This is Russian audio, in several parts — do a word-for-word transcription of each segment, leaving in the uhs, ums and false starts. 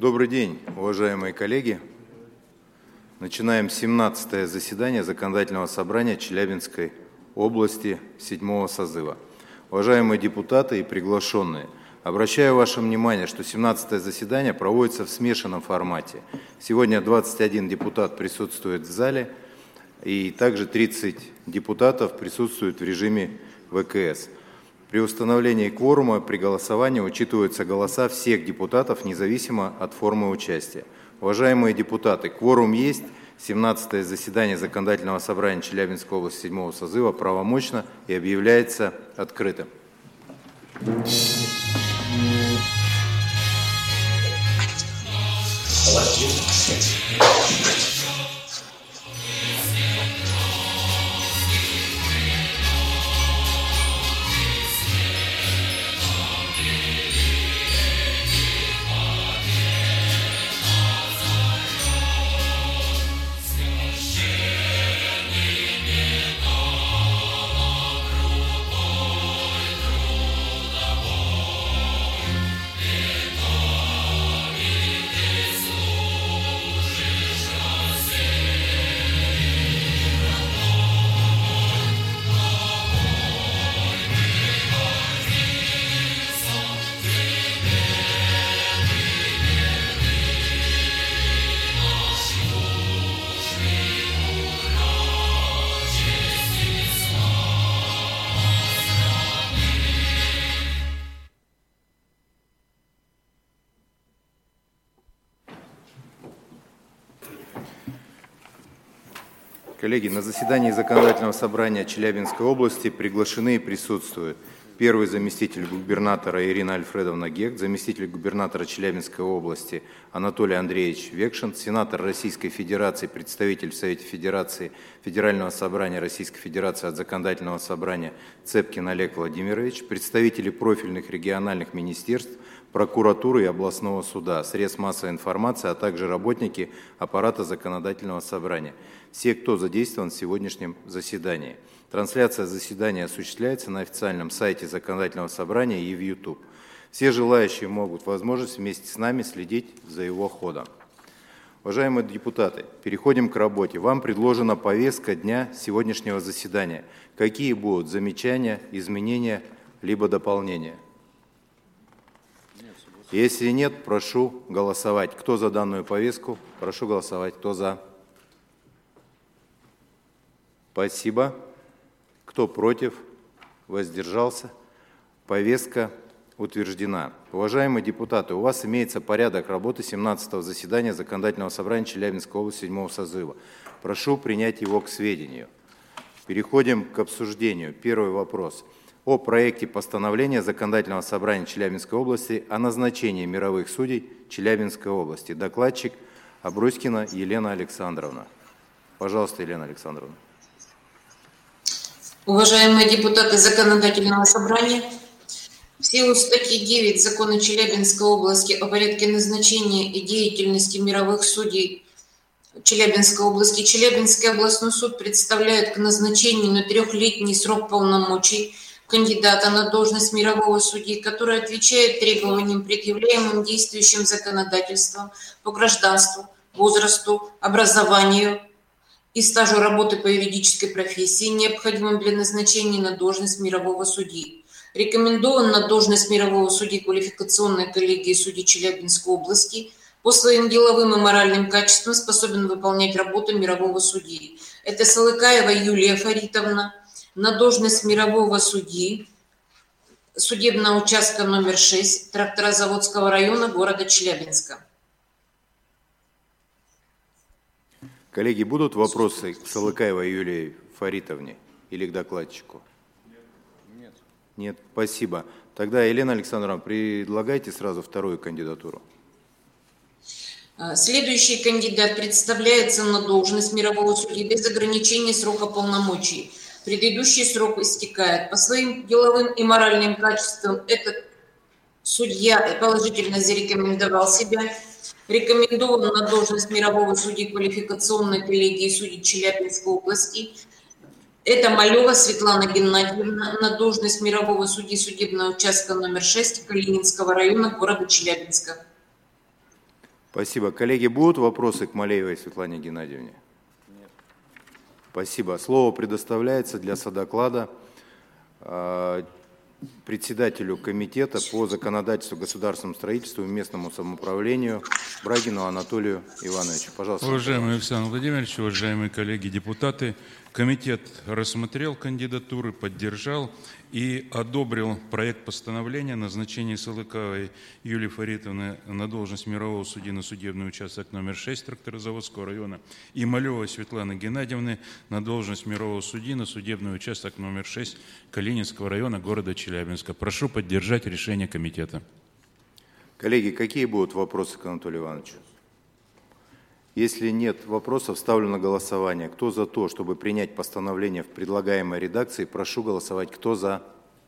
Добрый день, уважаемые коллеги. Начинаем семнадцатое заседание Законодательного собрания Челябинской области седьмого созыва. Уважаемые депутаты и приглашенные, обращаю ваше внимание, что семнадцатое заседание проводится в смешанном формате. Сегодня двадцать один депутат присутствует в зале, и также тридцать депутатов присутствуют в режиме вэ ка эс. При установлении кворума при голосовании учитываются голоса всех депутатов, независимо от формы участия. Уважаемые депутаты, кворум есть. семнадцатое заседание Законодательного собрания Челябинской области седьмого созыва правомочно и объявляется открытым. Коллеги, на заседании Законодательного собрания Челябинской области приглашены и присутствуют первый заместитель губернатора Ирина Альфредовна Гек, заместитель губернатора Челябинской области Анатолий Андреевич Векшин, сенатор Российской Федерации, представитель в Совете Федерации Федерального собрания Российской Федерации от Законодательного собрания Цепкин Олег Владимирович, представители профильных региональных министерств, прокуратуры и областного суда, средств массовой информации, а также работники аппарата Законодательного собрания. Все, кто задействован в сегодняшнем заседании. Трансляция заседания осуществляется на официальном сайте Законодательного собрания и в YouTube. Все желающие могут возможность вместе с нами следить за его ходом. Уважаемые депутаты, переходим к работе. Вам предложена повестка дня сегодняшнего заседания. Какие будут замечания, изменения, либо дополнения? Если нет, прошу голосовать. Кто за данную повестку? Прошу голосовать. Кто за? Спасибо. Кто против? Воздержался? Повестка утверждена. Уважаемые депутаты, у вас имеется порядок работы семнадцатого заседания Законодательного собрания Челябинской области седьмого созыва. Прошу принять его к сведению. Переходим к обсуждению. Первый вопрос. О проекте постановления Законодательного собрания Челябинской области о назначении мировых судей Челябинской области. Докладчик Абруськина Елена Александровна. Пожалуйста, Елена Александровна. Уважаемые депутаты Законодательного собрания, в силу статьи девять Закона Челябинской области о порядке назначения и деятельности мировых судей Челябинской области, Челябинский областной суд представляет к назначению на трехлетний срок полномочий кандидата на должность мирового судьи, который отвечает требованиям, предъявляемым действующим законодательством по гражданству, возрасту, образованию и стажу работы по юридической профессии, необходимым для назначения на должность мирового судьи. Рекомендован на должность мирового судьи квалификационной коллегии судей Челябинской области, по своим деловым и моральным качествам способен выполнять работу мирового судьи. Это Салыкаева Юлия Фаритовна на должность мирового судьи судебного участка номер шесть Тракторозаводского района города Челябинска. Коллеги, будут вопросы к Салыкаевой Юлии Фаритовне или к докладчику? Нет. Нет, спасибо. Тогда, Елена Александровна, предлагайте сразу вторую кандидатуру. Следующий кандидат представляется на должность мирового судьи без ограничения срока полномочий. Предыдущий срок истекает. По своим деловым и моральным качествам этот судья положительно зарекомендовал себя. Рекомендован на должность мирового судьи квалификационной коллегии судей Челябинской области. Это Малева Светлана Геннадьевна на должность мирового судьи судебного участка номер шесть Калининского района города Челябинска. Спасибо. Коллеги, будут вопросы к Малеевой Светлане Геннадьевне? Нет. Спасибо. Слово предоставляется для содоклада э, председателю комитета по законодательству, государственному строительству и местному самоуправлению Брагину Анатолию Ивановичу. Пожалуйста. Уважаемый Александр Владимирович, уважаемые коллеги депутаты, комитет рассмотрел кандидатуры, поддержал и одобрил проект постановления о назначении Салыковой Юлии Фаритовны на должность мирового судьи на судебный участок номер шесть Тракторозаводского района и Малевой Светланы Геннадьевны на должность мирового судьи на судебный участок номер шесть Калининского района города Челябинска. Прошу поддержать решение комитета. Коллеги, какие будут вопросы к Анатолию Ивановичу? Если нет вопросов, ставлю на голосование. Кто за то, чтобы принять постановление в предлагаемой редакции, прошу голосовать. Кто за?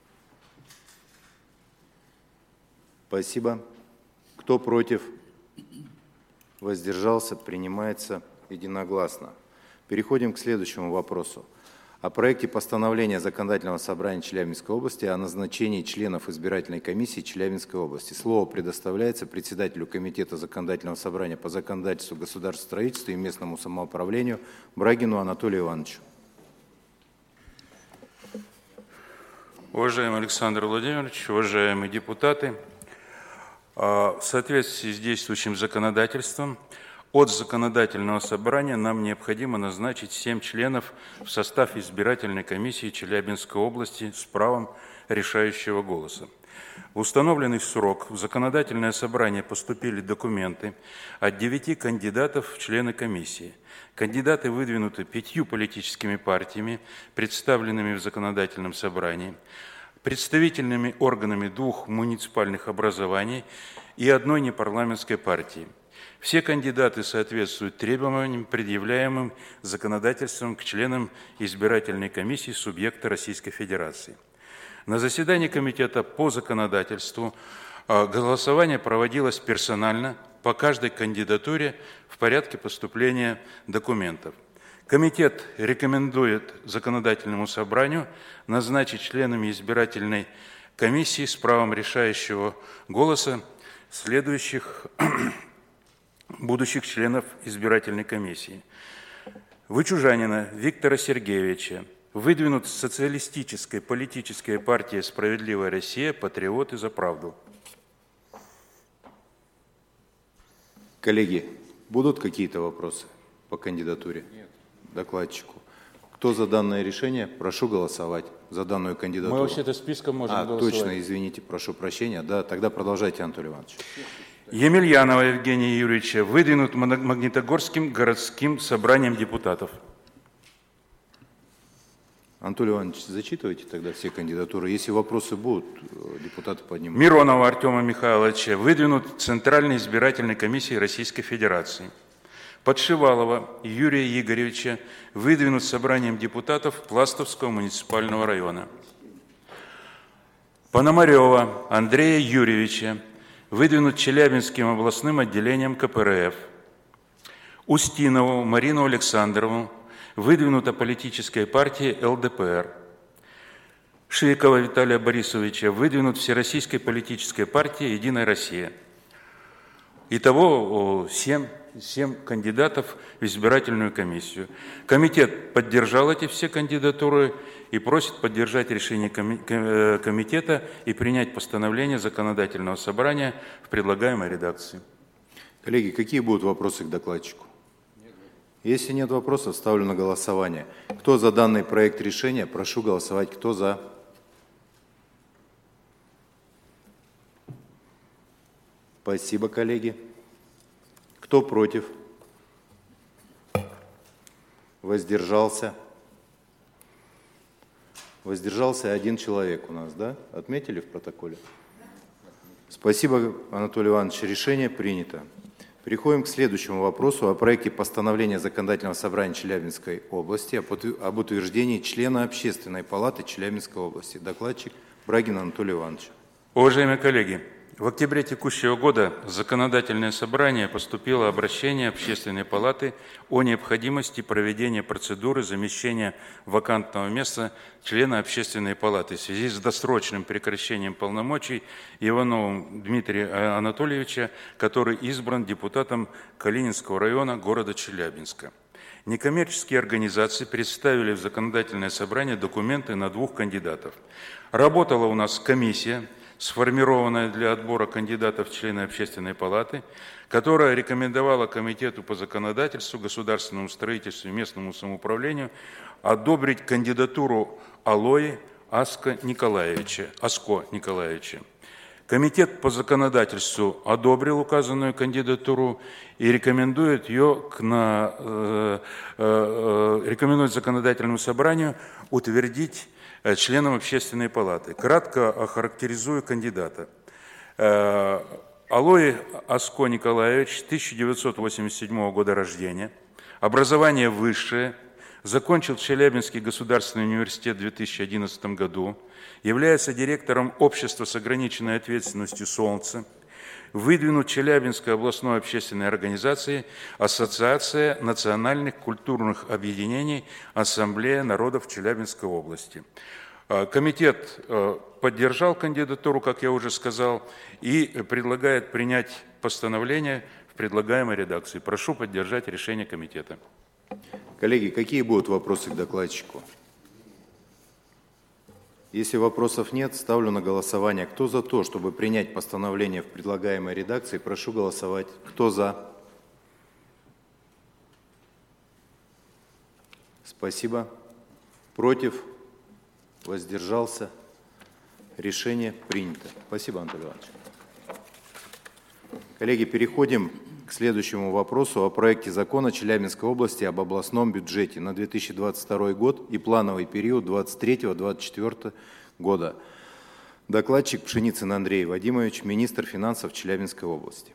Спасибо. Кто против? Воздержался? Принимается единогласно. Переходим к следующему вопросу. О проекте постановления Законодательного собрания Челябинской области о назначении членов избирательной комиссии Челябинской области. Слово предоставляется председателю Комитета Законодательного собрания по законодательству, государственному строительству и местному самоуправлению Брагину Анатолию Ивановичу. Уважаемый Александр Владимирович, уважаемые депутаты, в соответствии с действующим законодательством, от законодательного собрания нам необходимо назначить семь членов в состав избирательной комиссии Челябинской области с правом решающего голоса. В установленный срок в законодательное собрание поступили документы от девяти кандидатов в члены комиссии. Кандидаты выдвинуты пятью политическими партиями, представленными в законодательном собрании, представительными органами двух муниципальных образований и одной непарламентской партии. Все кандидаты соответствуют требованиям, предъявляемым законодательством к членам избирательной комиссии субъекта Российской Федерации. На заседании комитета по законодательству голосование проводилось персонально по каждой кандидатуре в порядке поступления документов. Комитет рекомендует законодательному собранию назначить членами избирательной комиссии с правом решающего голоса следующих будущих членов избирательной комиссии. Вычужанина Виктора Сергеевича, выдвинут социалистической политической партией «Справедливая Россия», «Патриоты за правду». Коллеги, будут какие-то вопросы по кандидатуре? Нет. Докладчику. Кто за данное решение? Прошу голосовать за данную кандидатуру. Мы вообще-то списком можем а, голосовать. Точно, извините, прошу прощения. Да, тогда продолжайте, Анатолий Иванович. Емельянова Евгения Юрьевича выдвинут Магнитогорским городским собранием депутатов. Анатолий Иванович, зачитывайте тогда все кандидатуры. Если вопросы будут, депутаты поднимут. Миронова Артема Михайловича выдвинут Центральной избирательной комиссией Российской Федерации. Подшивалова Юрия Игоревича выдвинут собранием депутатов Пластовского муниципального района. Пономарева Андрея Юрьевича выдвинут Челябинским областным отделением ка пэ эр эф. Устинову Марину Александровну выдвинута политической партией эл дэ пэ эр. Шикова Виталия Борисовича выдвинут Всероссийской политической партией «Единая Россия». Итого семь, семь кандидатов в избирательную комиссию. Комитет поддержал эти все кандидатуры и просит поддержать решение комитета и принять постановление законодательного собрания в предлагаемой редакции. Коллеги, какие будут вопросы к докладчику? Если нет вопросов, ставлю на голосование. Кто за данный проект решения, прошу голосовать. Кто за? Спасибо, коллеги. Кто против? Воздержался? Воздержался один человек у нас, да? Отметили в протоколе? Спасибо, Анатолий Иванович. Решение принято. Переходим к следующему вопросу о проекте постановления Законодательного собрания Челябинской области об утверждении члена Общественной палаты Челябинской области. Докладчик Брагин Анатолий Иванович. Уважаемые коллеги, В октябре текущего года в Законодательное собрание поступило обращение Общественной палаты о необходимости проведения процедуры замещения вакантного места члена Общественной палаты в связи с досрочным прекращением полномочий Ивановым Дмитрия Анатольевича, который избран депутатом Калининского района города Челябинска. Некоммерческие организации представили в Законодательное собрание документы на двух кандидатов. Работала у нас комиссия, сформированная для отбора кандидатов в члены Общественной палаты, которая рекомендовала Комитету по законодательству, государственному строительству и местному самоуправлению одобрить кандидатуру Алои Аско Николаевича, Аско Николаевича. Комитет по законодательству одобрил указанную кандидатуру и рекомендует ее к на, э, э, рекомендует законодательному собранию утвердить членом Общественной палаты. Кратко охарактеризую кандидата. Алои Аско Николаевич, тысяча девятьсот восемьдесят седьмого года рождения, образование высшее, закончил Челябинский государственный университет в две тысячи одиннадцатом году, является директором общества с ограниченной ответственностью «Солнце», выдвинут Челябинской областной общественной организации Ассоциация национальных культурных объединений Ассамблея народов Челябинской области. Комитет поддержал кандидатуру, как я уже сказал, и предлагает принять постановление в предлагаемой редакции. Прошу поддержать решение комитета. Коллеги, какие будут вопросы к докладчику? Если вопросов нет, ставлю на голосование. Кто за то, чтобы принять постановление в предлагаемой редакции, прошу голосовать. Кто за? Спасибо. Против? Воздержался? Решение принято. Спасибо, Анатолий Иванович. Коллеги, переходим к следующему вопросу о проекте закона Челябинской области об областном бюджете на две тысячи двадцать второй год и плановый период двадцать третьего — двадцать четвёртого года. Докладчик Пшеницын Андрей Вадимович, министр финансов Челябинской области.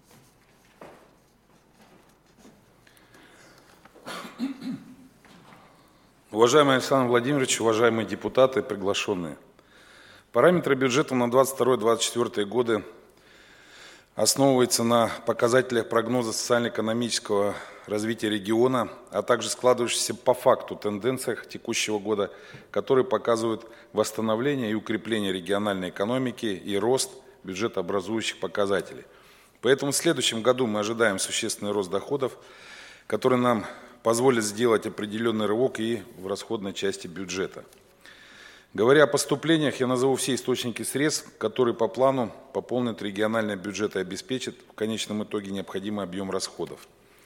Уважаемый Александр Владимирович, уважаемые депутаты, приглашенные. Параметры бюджета на двадцать второй — двадцать четвёртый годы основывается на показателях прогноза социально-экономического развития региона, а также складывающихся по факту тенденциях текущего года, которые показывают восстановление и укрепление региональной экономики и рост бюджетообразующих показателей. Поэтому в следующем году мы ожидаем существенный рост доходов, который нам позволит сделать определенный рывок и в расходной части бюджета. Говоря о поступлениях, я назову все источники средств, которые по плану пополнят региональный бюджет и обеспечат в конечном итоге необходимый объем расходов.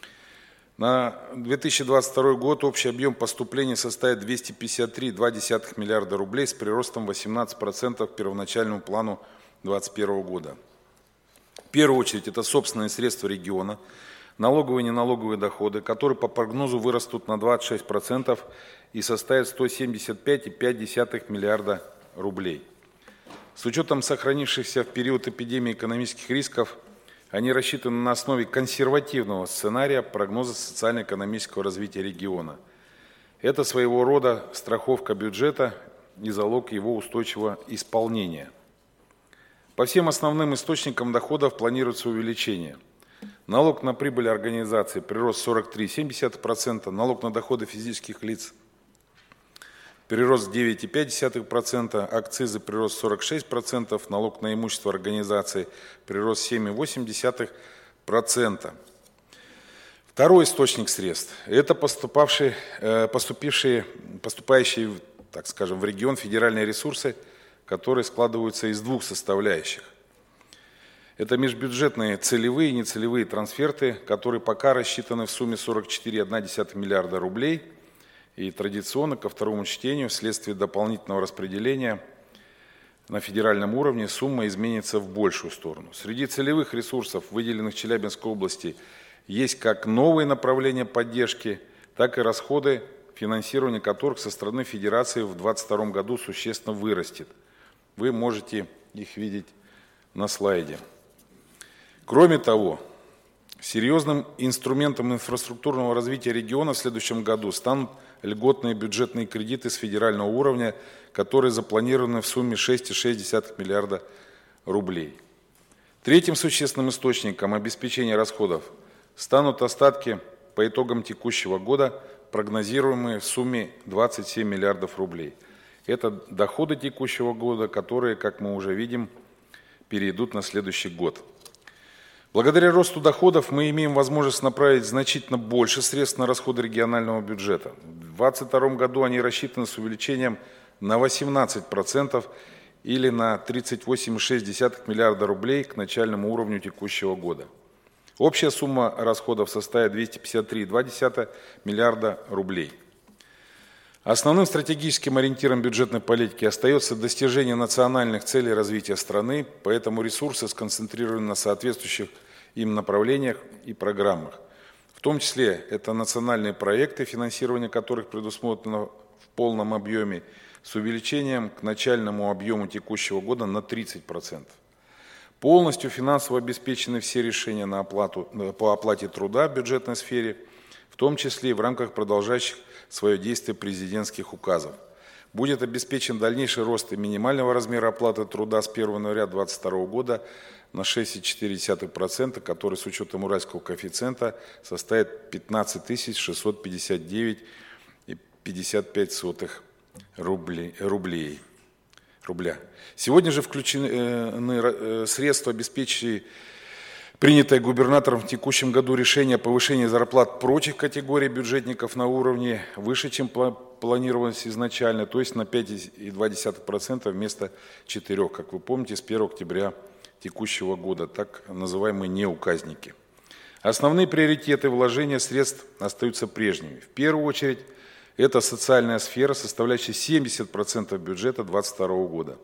На две тысячи двадцать второй год общий объем поступлений составит двести пятьдесят три целых две десятых миллиарда рублей с приростом восемнадцать процентов к первоначальному плану две тысячи двадцать первого года. В первую очередь это собственные средства региона, налоговые и неналоговые доходы, которые по прогнозу вырастут на двадцать шесть процентов и составят сто семьдесят пять целых пять десятых миллиарда рублей. С учетом сохранившихся в период эпидемии экономических рисков, они рассчитаны на основе консервативного сценария прогноза социально-экономического развития региона. Это своего рода страховка бюджета и залог его устойчивого исполнения. По всем основным источникам доходов планируется увеличение. Налог на прибыль организации прирост сорок три целых семь десятых процента, налог на доходы физических лиц прирост девять целых пять десятых процента, акцизы прирост сорок шесть процентов, налог на имущество организации прирост семь целых восемь десятых процента. Второй источник средств – это поступавшие, поступившие, поступающие, так скажем, в регион федеральные ресурсы, которые складываются из двух составляющих. Это межбюджетные целевые и нецелевые трансферты, которые пока рассчитаны в сумме сорок четыре целых одна десятая миллиарда рублей. И традиционно ко второму чтению вследствие дополнительного распределения на федеральном уровне сумма изменится в большую сторону. Среди целевых ресурсов, выделенных Челябинской области, есть как новые направления поддержки, так и расходы, финансирование которых со стороны Федерации в две тысячи двадцать втором году существенно вырастет. Вы можете их видеть на слайде. Кроме того, серьезным инструментом инфраструктурного развития региона в следующем году станут льготные бюджетные кредиты с федерального уровня, которые запланированы в сумме шесть целых шесть десятых миллиарда рублей. Третьим существенным источником обеспечения расходов станут остатки по итогам текущего года, прогнозируемые в сумме двадцать семь миллиардов рублей. Это доходы текущего года, которые, как мы уже видим, перейдут на следующий год. Благодаря росту доходов мы имеем возможность направить значительно больше средств на расходы регионального бюджета. В две тысячи двадцать втором году они рассчитаны с увеличением на восемнадцать процентов или на тридцать восемь целых шесть десятых миллиарда рублей к начальному уровню текущего года. Общая сумма расходов составит двести пятьдесят три целых две десятых миллиарда рублей. Основным стратегическим ориентиром бюджетной политики остается достижение национальных целей развития страны, поэтому ресурсы сконцентрированы на соответствующих им направлениях и программах. В том числе это национальные проекты, финансирование которых предусмотрено в полном объеме, с увеличением к начальному объему текущего года на тридцать процентов. Полностью финансово обеспечены все решения на оплату, по оплате труда в бюджетной сфере, в том числе и в рамках продолжающих свое действие президентских указов. Будет обеспечен дальнейший рост и минимального размера оплаты труда с первого января две тысячи двадцать второго года на шесть целых четыре десятых процента, который с учетом уральского коэффициента составит пятнадцать тысяч шестьсот пятьдесят девять целых пятьдесят пять сотых рублей. рублей. Рубля. Сегодня же включены средства, обеспечивающие принятое губернатором в текущем году решение о повышении зарплат прочих категорий бюджетников на уровне выше, чем планировалось изначально, то есть на пять целых две десятых процента вместо четырёх, как вы помните, с первого октября текущего года, так называемые неуказники. Основные приоритеты вложения средств остаются прежними. В первую очередь, это социальная сфера, составляющая семьдесят процентов бюджета две тысячи двадцать второго года.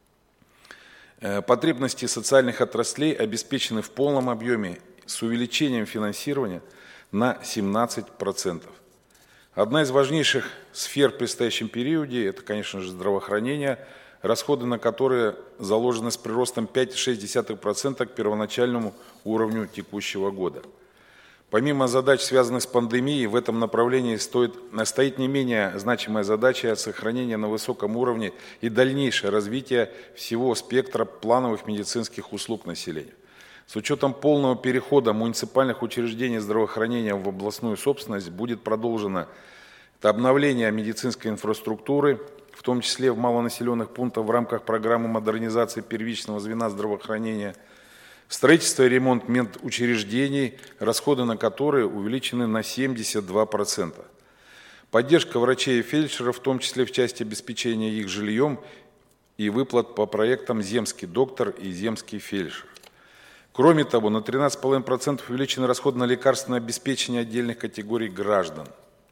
Потребности социальных отраслей обеспечены в полном объеме с увеличением финансирования на семнадцать процентов. Одна из важнейших сфер в предстоящем периоде – это, конечно же, здравоохранение, расходы на которые заложены с приростом пять целых шесть десятых процента к первоначальному уровню текущего года. Помимо задач, связанных с пандемией, в этом направлении стоит, стоит не менее значимая задача сохранения на высоком уровне и дальнейшее развитие всего спектра плановых медицинских услуг населения. С учетом полного перехода муниципальных учреждений здравоохранения в областную собственность будет продолжено это обновление медицинской инфраструктуры, в том числе в малонаселенных пунктах в рамках программы модернизации первичного звена здравоохранения, строительство и ремонт медучреждений, расходы на которые увеличены на семьдесят два процента. Поддержка врачей и фельдшеров, в том числе в части обеспечения их жильем и выплат по проектам «Земский доктор» и «Земский фельдшер». Кроме того, на тринадцать целых пять десятых процента увеличены расходы на лекарственное обеспечение отдельных категорий граждан.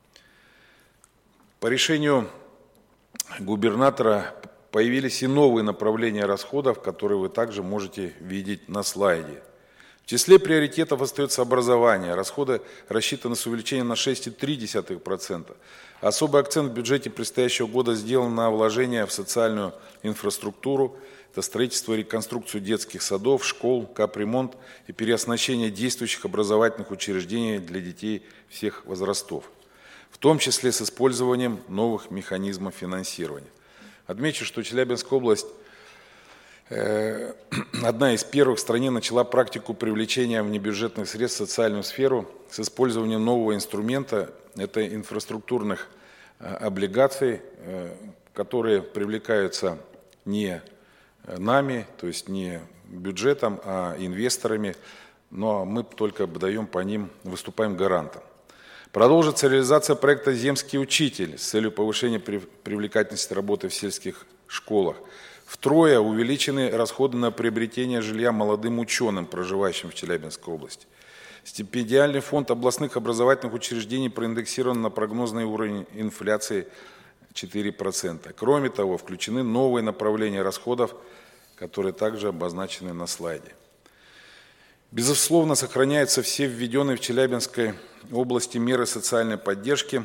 По решению губернатора появились и новые направления расходов, которые вы также можете видеть на слайде. В числе приоритетов остается образование. Расходы рассчитаны с увеличением на шесть целых три десятых процента. Особый акцент в бюджете предстоящего года сделан на вложения в социальную инфраструктуру. Это строительство и реконструкцию детских садов, школ, капремонт и переоснащение действующих образовательных учреждений для детей всех возрастов, в том числе с использованием новых механизмов финансирования. Отмечу, что Челябинская область э, одна из первых в стране начала практику привлечения внебюджетных средств в социальную сферу с использованием нового инструмента, это инфраструктурных э, облигаций, э, которые привлекаются не нами, то есть не бюджетом, а инвесторами, но мы только даем по ним, выступаем гарантом. Продолжится реализация проекта «Земский учитель» с целью повышения привлекательности работы в сельских школах. Втрое увеличены расходы на приобретение жилья молодым ученым, проживающим в Челябинской области. Стипендиальный фонд областных образовательных учреждений проиндексирован на прогнозный уровень инфляции четыре процента. Кроме того, включены новые направления расходов, которые также обозначены на слайде. Безусловно, сохраняются все введенные в Челябинской области меры социальной поддержки.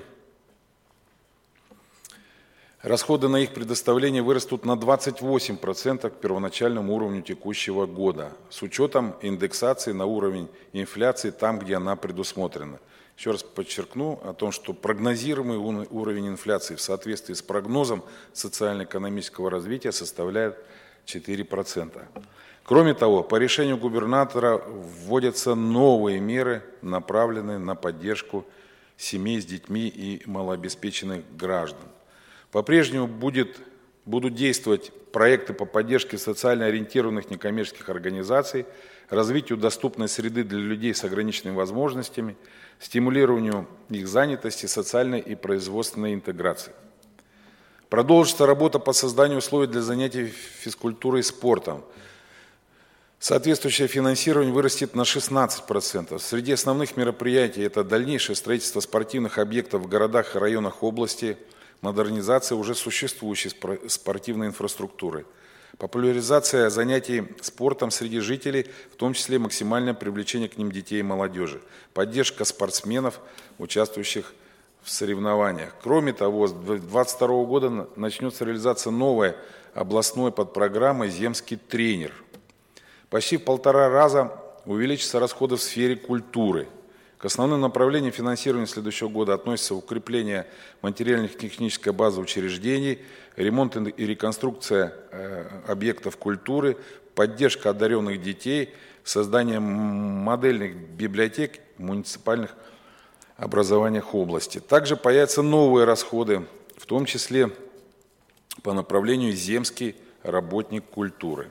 Расходы на их предоставление вырастут на двадцать восемь процентов к первоначальному уровню текущего года, с учетом индексации на уровень инфляции там, где она предусмотрена. Еще раз подчеркну о том, что прогнозируемый уровень инфляции в соответствии с прогнозом социально-экономического развития составляет четыре процента. Кроме того, по решению губернатора вводятся новые меры, направленные на поддержку семей с детьми и малообеспеченных граждан. По-прежнему будет, будут действовать проекты по поддержке социально ориентированных некоммерческих организаций, развитию доступной среды для людей с ограниченными возможностями, стимулированию их занятости, социальной и производственной интеграции. Продолжится работа по созданию условий для занятий физкультурой и спортом. Соответствующее финансирование вырастет на шестнадцать процентов. Среди основных мероприятий это дальнейшее строительство спортивных объектов в городах и районах области, модернизация уже существующей спортивной инфраструктуры, популяризация занятий спортом среди жителей, в том числе максимальное привлечение к ним детей и молодежи, поддержка спортсменов, участвующих в соревнованиях. Кроме того, с две тысячи двадцать второго года начнется реализация новой областной подпрограммы «Земский тренер». Почти в полтора раза увеличатся расходы в сфере культуры. К основным направлениям финансирования следующего года относятся укрепление материально-технической базы учреждений, ремонт и реконструкция объектов культуры, поддержка одаренных детей, создание модельных библиотек в муниципальных образованиях области. Также появятся новые расходы, в том числе по направлению «Земский работник культуры».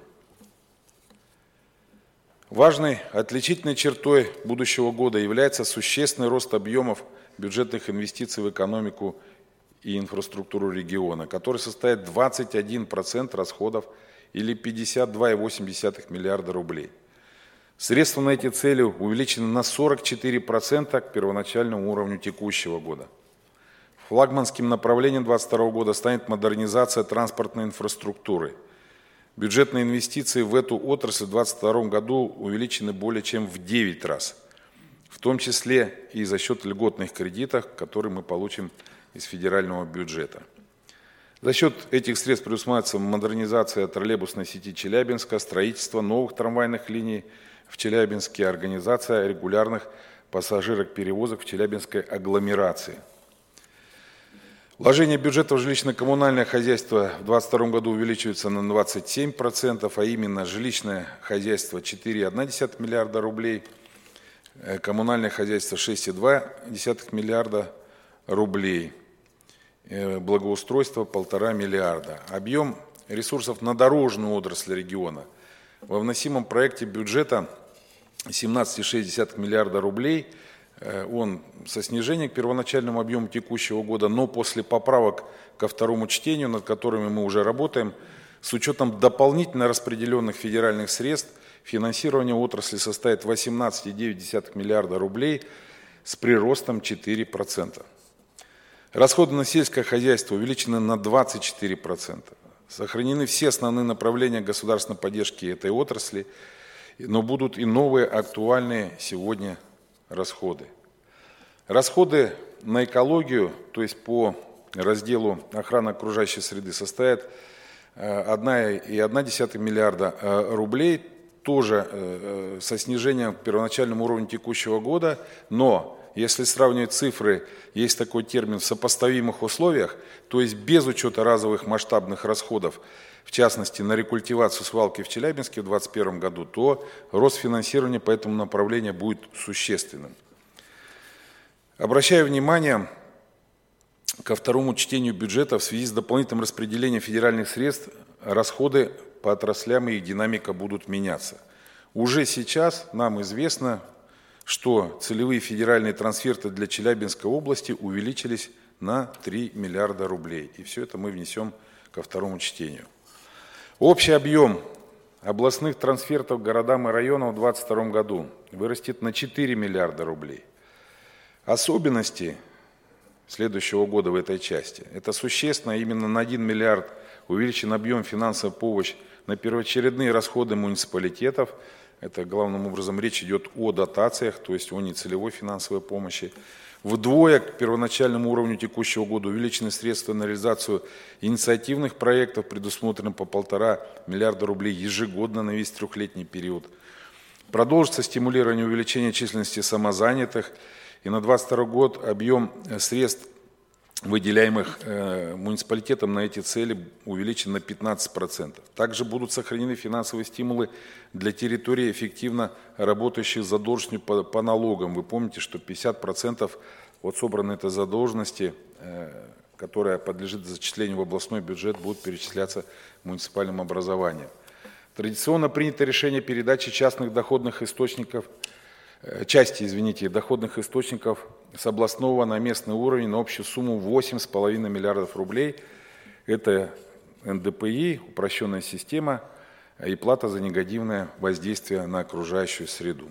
Важной отличительной чертой будущего года является существенный рост объемов бюджетных инвестиций в экономику и инфраструктуру региона, который составит двадцать один процент расходов или пятьдесят два целых восемь десятых миллиарда рублей. Средства на эти цели увеличены на сорок четыре процента к первоначальному уровню текущего года. Флагманским направлением две тысячи двадцать второго года станет модернизация транспортной инфраструктуры. Бюджетные инвестиции в эту отрасль в две тысячи двадцать втором году увеличены более чем в девять раз, в том числе и за счет льготных кредитов, которые мы получим из федерального бюджета. За счет этих средств предусматривается модернизация троллейбусной сети Челябинска, строительство новых трамвайных линий в Челябинске, организация регулярных пассажирок-перевозок в Челябинской агломерации. Вложения бюджета в жилищно-коммунальное хозяйство в две тысячи двадцать втором году увеличиваются на двадцать семь процентов, а именно жилищное хозяйство четыре целых одна десятая миллиарда рублей, коммунальное хозяйство шесть целых две десятых миллиарда рублей, благоустройство полтора миллиарда. Объем ресурсов на дорожную отрасль региона во вносимом проекте бюджета семнадцать целых шесть десятых миллиарда рублей. Он со снижением к первоначальному объему текущего года, но после поправок ко второму чтению, над которыми мы уже работаем, с учетом дополнительно распределенных федеральных средств, финансирование отрасли составит восемнадцать целых девять десятых миллиарда рублей с приростом четыре процента. Расходы на сельское хозяйство увеличены на двадцать четыре процента. Сохранены все основные направления государственной поддержки этой отрасли, но будут и новые актуальные сегодня расходы. Расходы на экологию, то есть по разделу охраны окружающей среды, составят одна целых одна десятая миллиарда рублей, тоже со снижением к первоначальному уровню текущего года, но если сравнивать цифры, есть такой термин в сопоставимых условиях, то есть без учета разовых масштабных расходов, в частности на рекультивацию свалки в Челябинске в две тысячи двадцать первом году, то рост финансирования по этому направлению будет существенным. Обращаю внимание ко второму чтению бюджета в связи с дополнительным распределением федеральных средств, расходы по отраслям и их динамика будут меняться. Уже сейчас нам известно, что целевые федеральные трансферты для Челябинской области увеличились на три миллиарда рублей. И все это мы внесем ко второму чтению. Общий объем областных трансфертов городам и районам в две тысячи двадцать втором году вырастет на четыре миллиарда рублей. Особенности следующего года в этой части. Это существенно, именно на один миллиард увеличен объем финансовой помощи на первоочередные расходы муниципалитетов. Это главным образом речь идет о дотациях, то есть о нецелевой финансовой помощи. Вдвое к первоначальному уровню текущего года увеличены средства на реализацию инициативных проектов, предусмотрены по полтора миллиарда рублей ежегодно на весь трехлетний период. Продолжится стимулирование увеличения численности самозанятых. И на две тысячи двадцать второй год объем средств выделяемых э, муниципалитетом на эти цели, увеличен на пятнадцать процентов. Также будут сохранены финансовые стимулы для территорий, эффективно работающих с задолженностью по, по налогам. Вы помните, что пятьдесят процентов от собранной этой задолженности, э, которая подлежит зачислению в областной бюджет, будут перечисляться муниципальным образованием. Традиционно принято решение передачи частных доходных источников, части, извините, доходных источников с областного на местный уровень на общую сумму восемь с половиной миллиардов рублей. Это эн дэ пэ и, упрощенная система и плата за негативное воздействие на окружающую среду.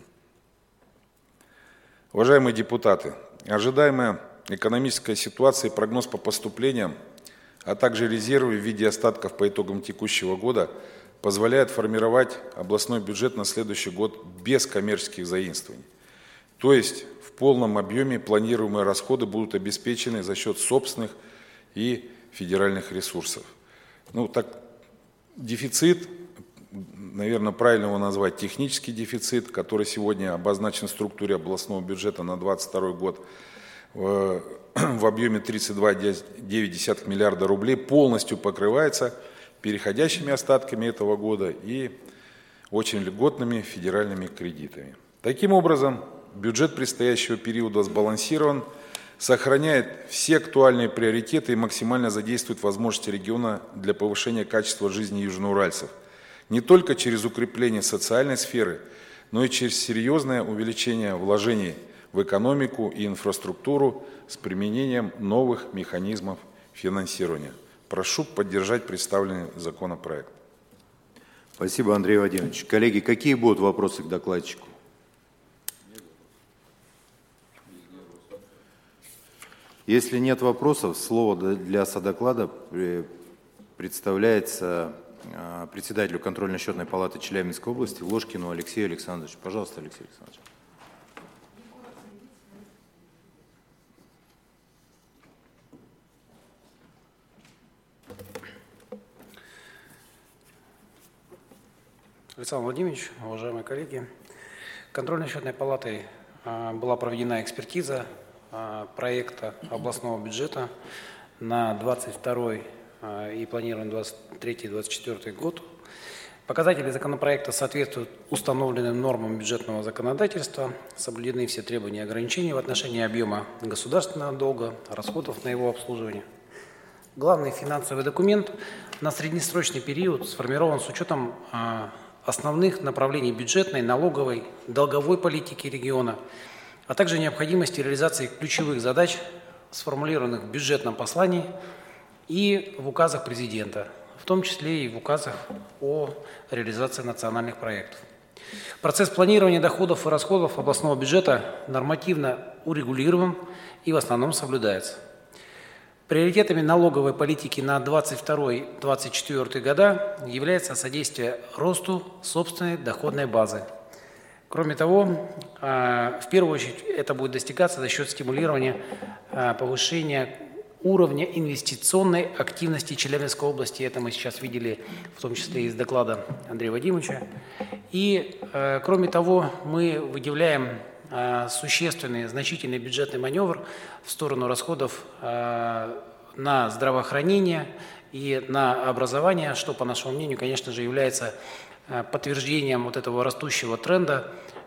Уважаемые депутаты, ожидаемая экономическая ситуация и прогноз по поступлениям, а также резервы в виде остатков по итогам текущего года позволяет формировать областной бюджет на следующий год без коммерческих заимствований. То есть в полном объеме планируемые расходы будут обеспечены за счет собственных и федеральных ресурсов. Ну, так, дефицит, наверное, правильно его назвать технический дефицит, который сегодня обозначен в структуре областного бюджета на двадцать второй год в, в объеме тридцать два целых девять десятых миллиарда рублей, полностью покрывается переходящими остатками этого года и очень льготными федеральными кредитами. Таким образом, бюджет предстоящего периода сбалансирован, сохраняет все актуальные приоритеты и максимально задействует возможности региона для повышения качества жизни южноуральцев. Не только через укрепление социальной сферы, но и через серьезное увеличение вложений в экономику и инфраструктуру с применением новых механизмов финансирования. Прошу поддержать представленный законопроект. Спасибо, Андрей Владимирович. Коллеги, какие будут вопросы к докладчику? Если нет вопросов, слово для содоклада представляется председателю контрольно-счетной палаты Челябинской области Ложкину Алексею Александровичу. Пожалуйста, Алексей Александрович. Александр Владимирович, уважаемые коллеги, контрольно-счетной палатой была проведена экспертиза проекта областного бюджета на двадцать второй и планируемый двадцать третий — двадцать четвёртый год. Показатели законопроекта соответствуют установленным нормам бюджетного законодательства, соблюдены все требования и ограничения в отношении объема государственного долга, расходов на его обслуживание. Главный финансовый документ на среднесрочный период сформирован с учетом основных направлений бюджетной, налоговой, долговой политики региона, а также необходимости реализации ключевых задач, сформулированных в бюджетном послании и в указах президента, в том числе и в указах о реализации национальных проектов. Процесс планирования доходов и расходов областного бюджета нормативно урегулирован и в основном соблюдается. Приоритетами налоговой политики на двадцать второй — двадцать четвёртый года является содействие росту собственной доходной базы. Кроме того, в первую очередь это будет достигаться за счет стимулирования повышения уровня инвестиционной активности Челябинской области. Это мы сейчас видели в том числе из доклада Андрея Владимировича. И, кроме того, мы выделяем существенный, значительный бюджетный маневр в сторону расходов на здравоохранение и на образование, что, по нашему мнению, конечно же, является подтверждением вот этого растущего тренда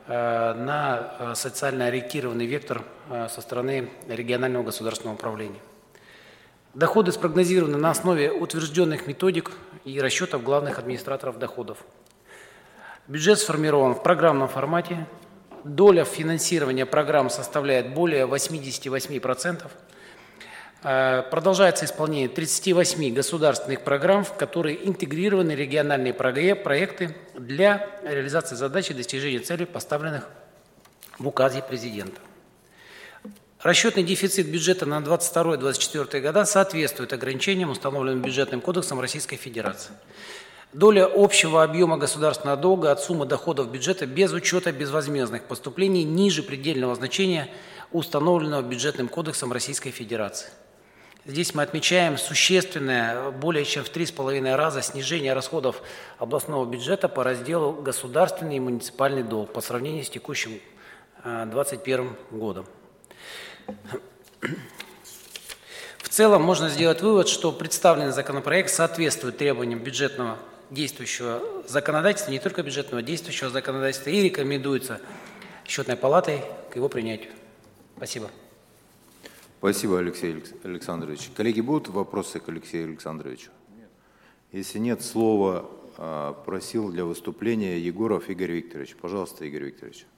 на социально ориентированный вектор со стороны регионального государственного управления. Доходы спрогнозированы на основе утвержденных методик и расчетов главных администраторов доходов. Бюджет сформирован в программном формате. Доля финансирования программ составляет более восьмидесяти восьми процентов. Продолжается исполнение тридцати восьми государственных программ, в которые интегрированы региональные проекты для реализации задач и достижения целей, поставленных в указе президента. Расчетный дефицит бюджета на двадцать второй — двадцать четвёртый года соответствует ограничениям, установленным Бюджетным кодексом Российской Федерации. Доля общего объема государственного долга от суммы доходов бюджета без учета безвозмездных поступлений ниже предельного значения, установленного Бюджетным кодексом Российской Федерации. Здесь мы отмечаем существенное, более чем в три с половиной раза снижение расходов областного бюджета по разделу «Государственный и муниципальный долг» по сравнению с текущим двадцать первым годом. В целом можно сделать вывод, что представленный законопроект соответствует требованиям бюджетного действующего законодательства, не только бюджетного, действующего законодательства, и рекомендуется Счетной палатой к его принятию. Спасибо. Спасибо, Алексей Александрович. Коллеги, будут вопросы к Алексею Александровичу? Если нет, слово а, просил для выступления Егоров Игорь Викторович. Пожалуйста, Игорь Викторович.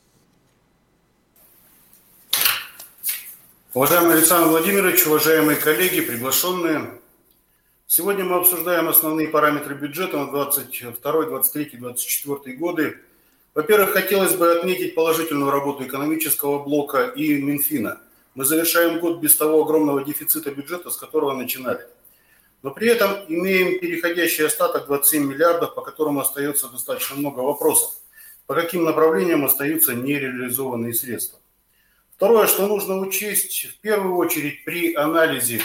Уважаемый Александр Владимирович, уважаемые коллеги, приглашенные. Сегодня мы обсуждаем основные параметры бюджета на двадцать второй, двадцать третий, двадцать четвёртый годы. Во-первых, хотелось бы отметить положительную работу экономического блока и Минфина. Мы завершаем год без того огромного дефицита бюджета, с которого начинали. Но при этом имеем переходящий остаток двадцать семь миллиардов, по которому остается достаточно много вопросов. По каким направлениям остаются нереализованные средства. Второе, что нужно учесть в первую очередь при анализе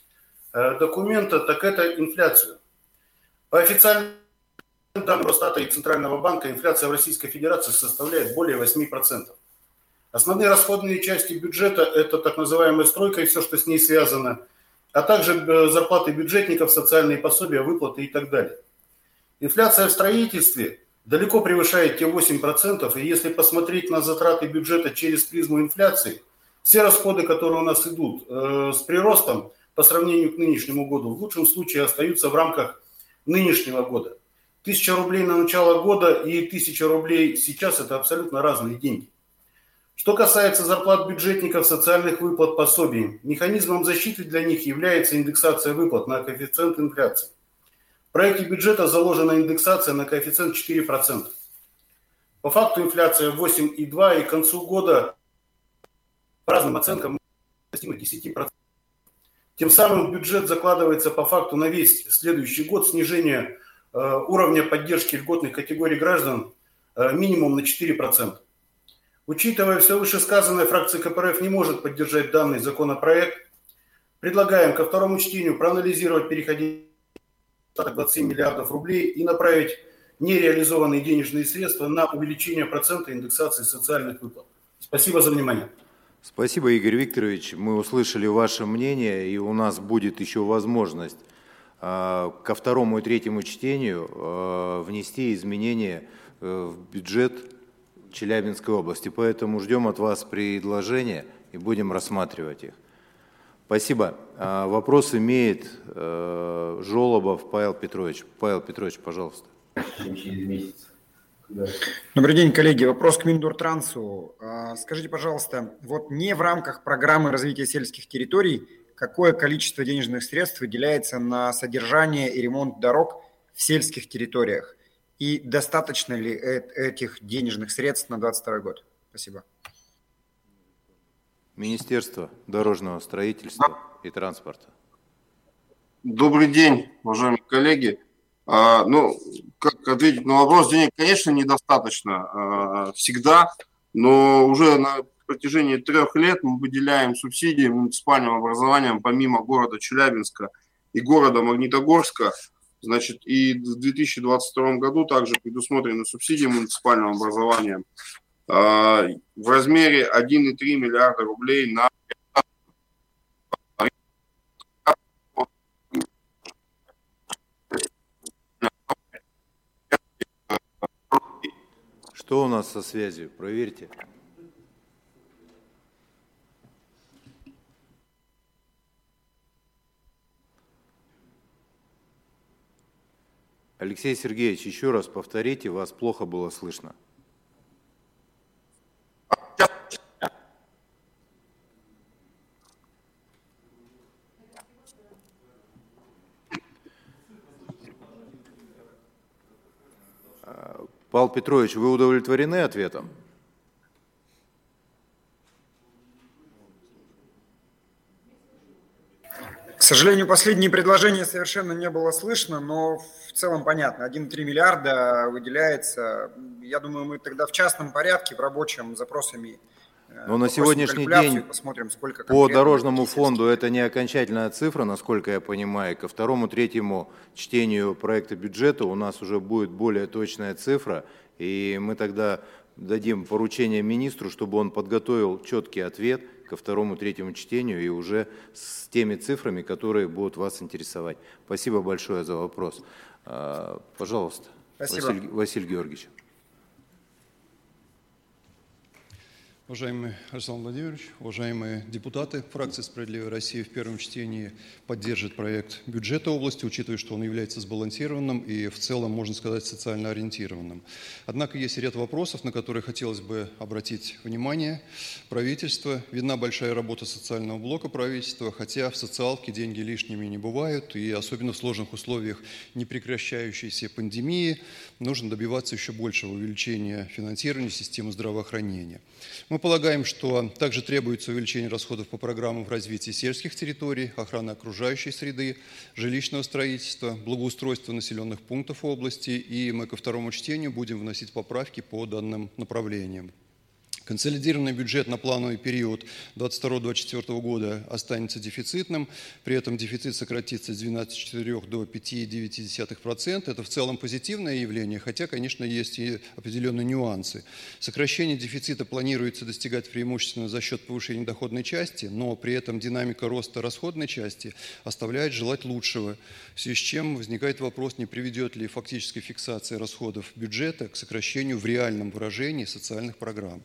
э, документа, так это инфляцию. По официальным данным Росстата и Центрального банка инфляция в Российской Федерации составляет более восемь процентов. Основные расходные части бюджета – это так называемая стройка и все, что с ней связано, а также зарплаты бюджетников, социальные пособия, выплаты и так далее. Инфляция в строительстве далеко превышает те восемь процентов, и если посмотреть на затраты бюджета через призму инфляции, все расходы, которые у нас идут э, с приростом по сравнению к нынешнему году, в лучшем случае остаются в рамках нынешнего года. Тысяча рублей на начало года и тысяча рублей сейчас – это абсолютно разные деньги. Что касается зарплат бюджетников, социальных выплат, пособий, механизмом защиты для них является индексация выплат на коэффициент инфляции. В проекте бюджета заложена индексация на коэффициент четыре процента. По факту инфляция восемь и два процента, и к концу года по разным оценкам достигнет десять процентов. Тем самым в бюджет закладывается по факту на весь следующий год снижение э, уровня поддержки льготных категорий граждан э, минимум на четыре процента. Учитывая все вышесказанное, фракция ка пэ эр эф не может поддержать данный законопроект. Предлагаем ко второму чтению проанализировать переходящий двадцать семь миллиардов рублей и направить нереализованные денежные средства на увеличение процента индексации социальных выплат. Спасибо за внимание. Спасибо, Игорь Викторович. Мы услышали ваше мнение, и у нас будет еще возможность э, ко второму и третьему чтению э, внести изменения э, в бюджет Челябинской области. Поэтому ждем от вас предложения и будем рассматривать их. Спасибо. А, вопрос имеет э, Жолобов Павел Петрович. Павел Петрович, пожалуйста. Добрый день, коллеги. Вопрос к Миндортрансу. Скажите, пожалуйста, вот не в рамках программы развития сельских территорий, какое количество денежных средств выделяется на содержание и ремонт дорог в сельских территориях? И достаточно ли этих денежных средств на двадцать второй год? Спасибо. Министерство дорожного строительства и транспорта. Добрый день, уважаемые коллеги. А, ну, как ответить на вопрос, денег, конечно, недостаточно а, всегда, но уже на протяжении трех лет мы выделяем субсидии муниципальным образованиям помимо города Челябинска и города Магнитогорска. Значит, и в две тысячи двадцать втором году также предусмотрены субсидии муниципальным образованиям а, в размере один и три миллиарда рублей на Что у нас со связью? Проверьте. Алексей Сергеевич, еще раз повторите, вас плохо было слышно. Павел Петрович, вы удовлетворены ответом? К сожалению, последнее предложение совершенно не было слышно, но в целом понятно. один и три миллиарда выделяется. Я думаю, мы тогда в частном порядке, в рабочем, запросами. Но на сегодняшний день посмотрим, сколько по дорожному фонду это не окончательная цифра, насколько я понимаю. Ко второму, третьему чтению проекта бюджета у нас уже будет более точная цифра, и мы тогда дадим поручение министру, чтобы он подготовил четкий ответ ко второму, третьему чтению и уже с теми цифрами, которые будут вас интересовать. Спасибо большое за вопрос. Пожалуйста, Василий, Василий Георгиевич. Уважаемый Александр Владимирович, уважаемые депутаты, фракция «Справедливая Россия» в первом чтении поддержит проект бюджета области, учитывая, что он является сбалансированным и в целом, можно сказать, социально ориентированным. Однако есть ряд вопросов, на которые хотелось бы обратить внимание правительства. Видна большая работа социального блока правительства, хотя в социалке деньги лишними не бывают, и особенно в сложных условиях непрекращающейся пандемии нужно добиваться еще большего увеличения финансирования системы здравоохранения. Мы полагаем, что также требуется увеличение расходов по программам в развитии сельских территорий, охраны окружающей среды, жилищного строительства, благоустройства населенных пунктов области, и мы ко второму чтению будем вносить поправки по данным направлениям. Консолидированный бюджет на плановый период двадцать второго — двадцать четвёртого года останется дефицитным, при этом дефицит сократится с двенадцати целых четырёх десятых до пяти целых девяти десятых процента. Это в целом позитивное явление, хотя, конечно, есть и определенные нюансы. Сокращение дефицита планируется достигать преимущественно за счет повышения доходной части, но при этом динамика роста расходной части оставляет желать лучшего, в связи с чем возникает вопрос, не приведет ли фактическая фиксация расходов бюджета к сокращению в реальном выражении социальных программ.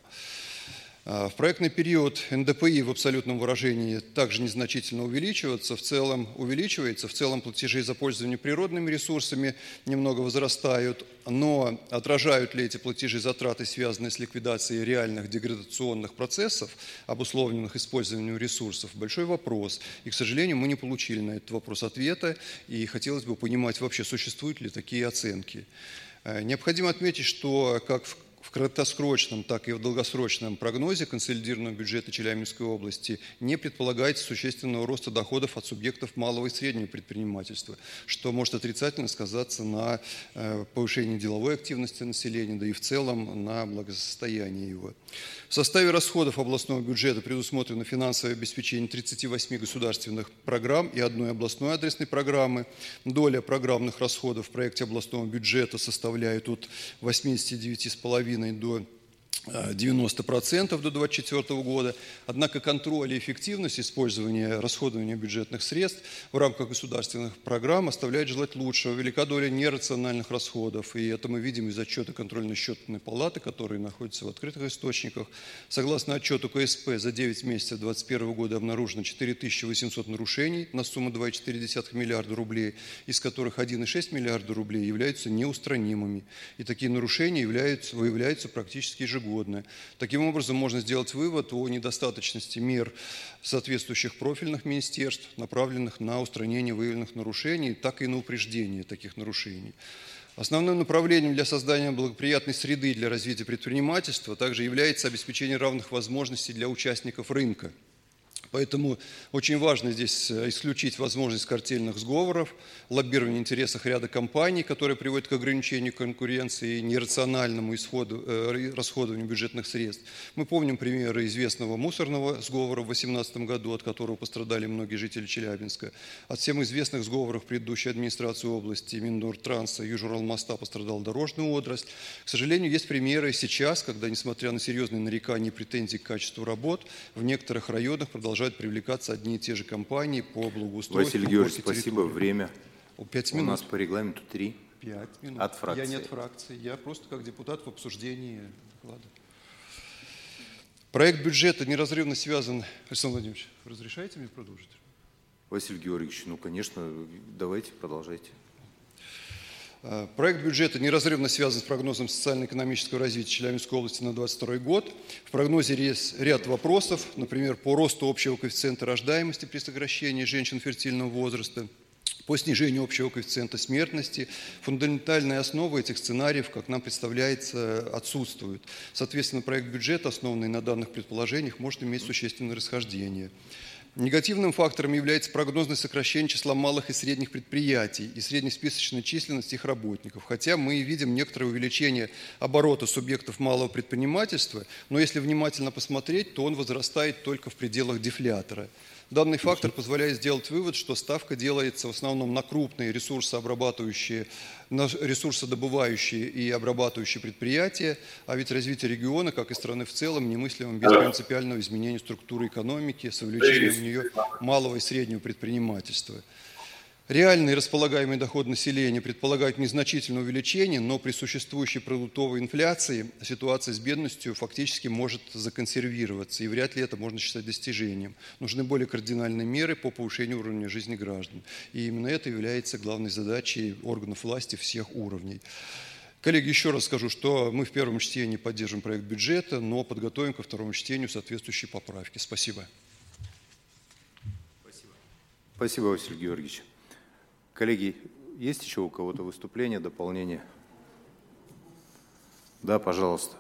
В проектный период эн дэ пэ и в абсолютном выражении также незначительно увеличивается, в целом увеличивается, в целом платежи за пользование природными ресурсами немного возрастают, но отражают ли эти платежи затраты, связанные с ликвидацией реальных деградационных процессов, обусловленных использованием ресурсов, большой вопрос. И, к сожалению, мы не получили на этот вопрос ответа, и хотелось бы понимать, вообще существуют ли такие оценки. Необходимо отметить, что как в В краткосрочном, так и в долгосрочном прогнозе консолидированного бюджета Челябинской области не предполагается существенного роста доходов от субъектов малого и среднего предпринимательства, что может отрицательно сказаться на повышении деловой активности населения, да и в целом на благосостоянии его. В составе расходов областного бюджета предусмотрено финансовое обеспечение тридцати восьми государственных программ и одной областной адресной программы. Доля программных расходов в проекте областного бюджета составляет от восьмидесяти девяти целых пяти десятых до девяноста процентов до две тысячи двадцать четвёртого года. Однако контроль и эффективность использования расходования бюджетных средств в рамках государственных программ оставляет желать лучшего. Велика доля нерациональных расходов, и это мы видим из отчета контрольно-счетной палаты, которые находятся в открытых источниках. Согласно отчету ка эс пэ, за девять месяцев две тысячи двадцать первого года обнаружено четыре тысячи восемьсот нарушений на сумму два целых четыре десятых миллиарда рублей, из которых один целых шесть десятых миллиарда рублей являются неустранимыми. И такие нарушения являются, выявляются практически ежегодно. Таким образом, можно сделать вывод о недостаточности мер соответствующих профильных министерств, направленных на устранение выявленных нарушений, так и на упреждение таких нарушений. Основным направлением для создания благоприятной среды для развития предпринимательства также является обеспечение равных возможностей для участников рынка. Поэтому очень важно здесь исключить возможность картельных сговоров, лоббирования интересов ряда компаний, которые приводят к ограничению конкуренции и нерациональному исходу, э, расходованию бюджетных средств. Мы помним примеры известного мусорного сговора в две тысячи восемнадцатом году, от которого пострадали многие жители Челябинска. От всем известных сговоров предыдущей администрации области, Миндортранса, Южуралмоста пострадала дорожная отрасль. К сожалению, есть примеры сейчас, когда, несмотря на серьезные нарекания и претензии к качеству работ, в некоторых районах продолжают привлекаться одни и те же компании по благоустройству. Василий Георгиевич, спасибо. Время. Пять минут. У нас по регламенту три. Пять минут. От фракции. Я не от фракции. Я просто как депутат в обсуждении доклада. Проект бюджета неразрывно связан... Александр Владимирович, разрешаете мне продолжить? Василий Георгиевич, ну, конечно, давайте, продолжайте. Проект бюджета неразрывно связан с прогнозом социально-экономического развития Челябинской области на две тысячи двадцать второй год. В прогнозе есть ряд вопросов, например, по росту общего коэффициента рождаемости при сокращении женщин фертильного возраста, по снижению общего коэффициента смертности. Фундаментальные основы этих сценариев, как нам представляется, отсутствуют. Соответственно, проект бюджета, основанный на данных предположениях, может иметь существенное расхождение. Негативным фактором является прогнозное сокращение числа малых и средних предприятий и среднесписочная численность их работников. Хотя мы видим некоторое увеличение оборота субъектов малого предпринимательства, но если внимательно посмотреть, то он возрастает только в пределах дефлятора. Данный фактор позволяет сделать вывод, что ставка делается в основном на крупные ресурсообрабатывающие, на ресурсодобывающие и обрабатывающие предприятия, а ведь развитие региона, как и страны в целом, немыслимо без принципиального изменения структуры экономики, с вовлечением в нее малого и среднего предпринимательства. Реальный располагаемый доход населения предполагает незначительное увеличение, но при существующей продуктовой инфляции ситуация с бедностью фактически может законсервироваться, и вряд ли это можно считать достижением. Нужны более кардинальные меры по повышению уровня жизни граждан. И именно это является главной задачей органов власти всех уровней. Коллеги, еще раз скажу, что мы в первом чтении поддержим проект бюджета, но подготовим ко второму чтению соответствующие поправки. Спасибо. Спасибо, Спасибо, Василий Георгиевич. Коллеги, есть еще у кого-то выступление, дополнение? Да, пожалуйста.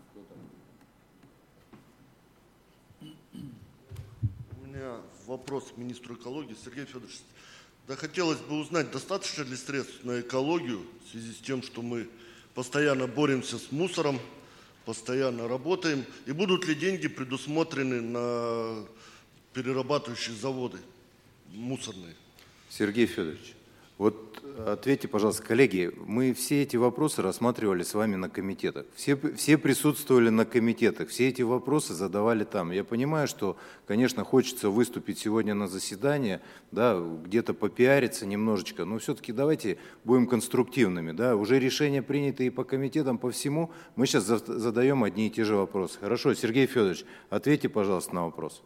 У меня вопрос к министру экологии. Сергей Федорович, да хотелось бы узнать, достаточно ли средств на экологию в связи с тем, что мы постоянно боремся с мусором, постоянно работаем, и будут ли деньги предусмотрены на перерабатывающие заводы мусорные? Сергей Федорович, вот ответьте, пожалуйста, коллеги, мы все эти вопросы рассматривали с вами на комитетах, все, все присутствовали на комитетах, все эти вопросы задавали там. Я понимаю, что, конечно, хочется выступить сегодня на заседании, да, где-то попиариться немножечко, но все-таки давайте будем конструктивными. Да. Уже решения приняты и по комитетам, по всему, мы сейчас задаем одни и те же вопросы. Хорошо, Сергей Федорович, ответьте, пожалуйста, на вопрос.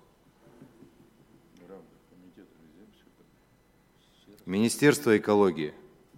Министерство экологии.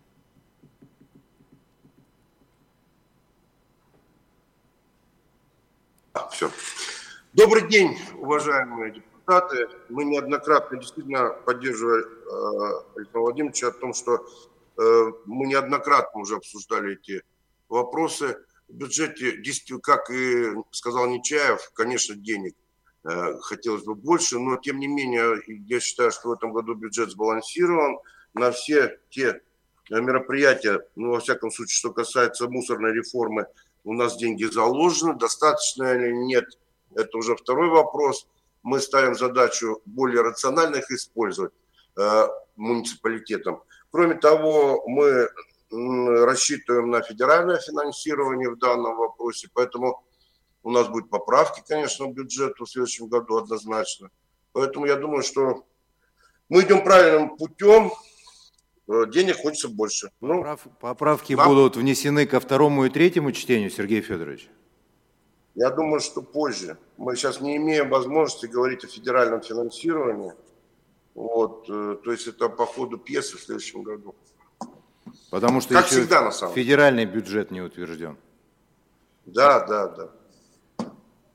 А, все. Добрый день, уважаемые депутаты. Мы неоднократно действительно поддерживали э, Александра Владимировича о том, что э, мы неоднократно уже обсуждали эти вопросы. В бюджете, как и сказал Нечаев, конечно, денег э, хотелось бы больше, но тем не менее, я считаю, что в этом году бюджет сбалансирован. На все те мероприятия, ну, во всяком случае, что касается мусорной реформы, у нас деньги заложены, достаточно или нет, это уже второй вопрос. Мы ставим задачу более рационально их использовать э, муниципалитетам. Кроме того, мы рассчитываем на федеральное финансирование в данном вопросе, поэтому у нас будут поправки, конечно, в бюджет в следующем году однозначно. Поэтому я думаю, что мы идем правильным путем. Денег хочется больше. Поправ, поправки нам, будут внесены ко второму и третьему чтению, Сергей Федорович? Я думаю, что позже. Мы сейчас не имеем возможности говорить о федеральном финансировании. Вот, то есть это по ходу пьесы в следующем году. Потому что как еще всегда, на самом деле. Федеральный бюджет не утвержден. Да, да, да.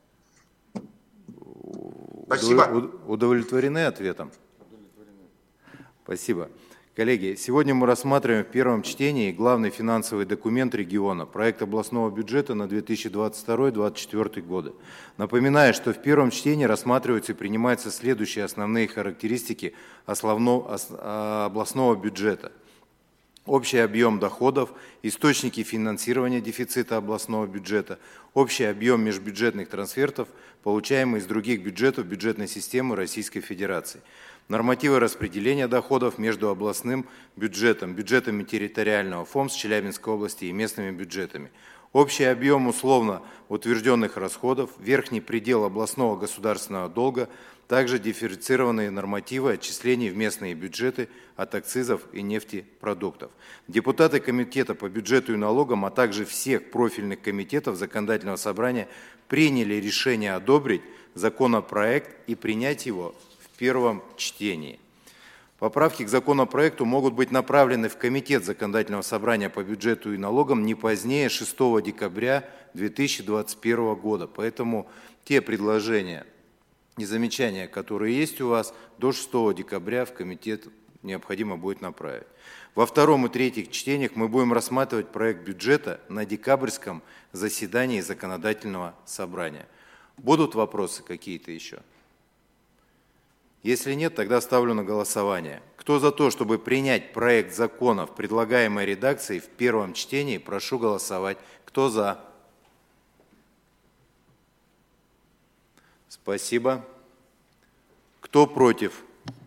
Спасибо. Удовлетворены ответом? Удовлетворены. Спасибо. Коллеги, сегодня мы рассматриваем в первом чтении главный финансовый документ региона, проект областного бюджета на две тысячи двадцать второй — две тысячи двадцать четвёртый годы. Напоминаю, что в первом чтении рассматриваются и принимаются следующие основные характеристики областного бюджета. Общий объем доходов, источники финансирования дефицита областного бюджета, общий объем межбюджетных трансфертов, получаемые из других бюджетов бюджетной системы Российской Федерации. Нормативы распределения доходов между областным бюджетом, бюджетами территориального ФОМС Челябинской области и местными бюджетами. Общий объем условно утвержденных расходов, верхний предел областного государственного долга, также дифференцированные нормативы отчислений в местные бюджеты от акцизов и нефтепродуктов. Депутаты Комитета по бюджету и налогам, а также всех профильных комитетов Законодательного собрания приняли решение одобрить законопроект и принять его в первом чтении. Поправки к законопроекту могут быть направлены в Комитет Законодательного собрания по бюджету и налогам не позднее шестого декабря две тысячи двадцать первого года. Поэтому те предложения и замечания, которые есть у вас, до шестого декабря в комитет необходимо будет направить. Во втором и третьих чтениях мы будем рассматривать проект бюджета на декабрьском заседании Законодательного собрания. Будут вопросы какие-то еще? Если нет, тогда ставлю на голосование. Кто за то, чтобы принять проект закона в предлагаемой редакции в первом чтении, прошу голосовать. Кто за? Спасибо. Кто против?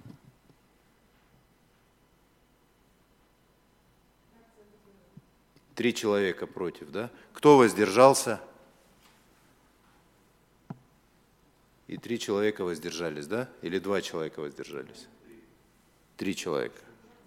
Три человека против, да? Кто воздержался? И три человека воздержались, да? Или два человека воздержались? Три человека.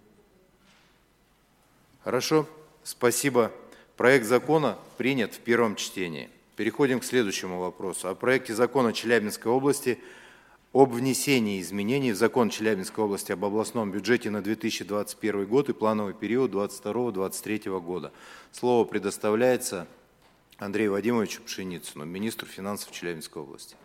Хорошо, спасибо. Проект закона принят в первом чтении. Переходим к следующему вопросу. О проекте закона Челябинской области об внесении изменений в закон Челябинской области об областном бюджете на две тысячи двадцать первый год и плановый период двадцать второго — двадцать третьего года. Слово предоставляется Андрею Вадимовичу Пшеницыну, министру финансов Челябинской области.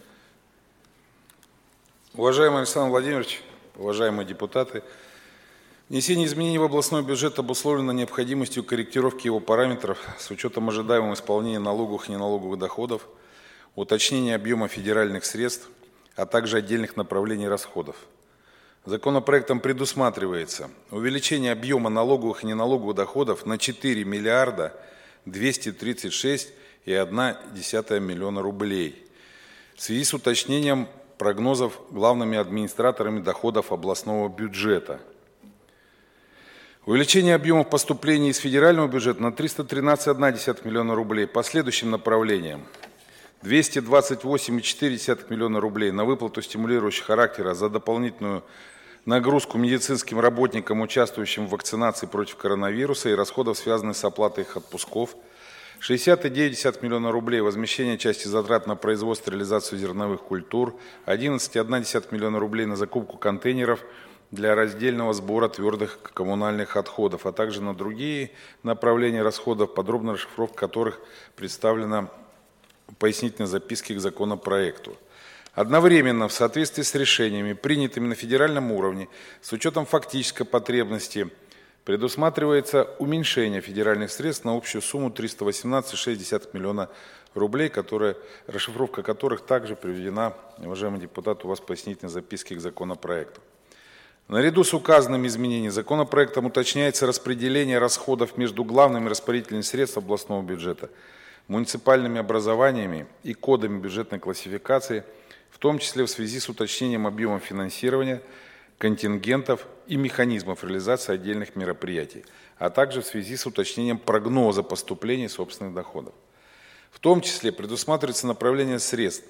Уважаемый Александр Владимирович, уважаемые депутаты, внесение изменений в областной бюджет обусловлено необходимостью корректировки его параметров с учетом ожидаемого исполнения налоговых и неналоговых доходов, уточнения объема федеральных средств, а также отдельных направлений расходов. Законопроектом предусматривается увеличение объема налоговых и неналоговых доходов на четыре миллиарда двести тридцать шесть и одна десятая миллиона рублей в связи с уточнением прогнозов главными администраторами доходов областного бюджета. Увеличение объемов поступлений из федерального бюджета на триста тринадцать и одна десятая миллиона рублей по следующим направлениям. двести двадцать восемь и четыре десятых миллиона рублей на выплату стимулирующего характера за дополнительную нагрузку медицинским работникам, участвующим в вакцинации против коронавируса и расходов, связанных с оплатой их отпусков. шестьдесят и девять десятых миллиона рублей возмещение части затрат на производство и реализацию зерновых культур. одиннадцать и одна десятая миллиона рублей на закупку контейнеров для раздельного сбора твердых коммунальных отходов, а также на другие направления расходов, подробная расшифровка которых представлена в пояснительной записке к законопроекту. Одновременно, в соответствии с решениями, принятыми на федеральном уровне, с учетом фактической потребности, предусматривается уменьшение федеральных средств на общую сумму триста восемнадцать и шесть десятых миллиона рублей, которые, расшифровка которых также приведена, уважаемый депутат, у вас в пояснительной записке к законопроекту. Наряду с указанными изменениями законопроектом уточняется распределение расходов между главными распорядителями средств областного бюджета, муниципальными образованиями и кодами бюджетной классификации, в том числе в связи с уточнением объема финансирования, контингентов и механизмов реализации отдельных мероприятий, а также в связи с уточнением прогноза поступления собственных доходов. В том числе предусматривается направление средств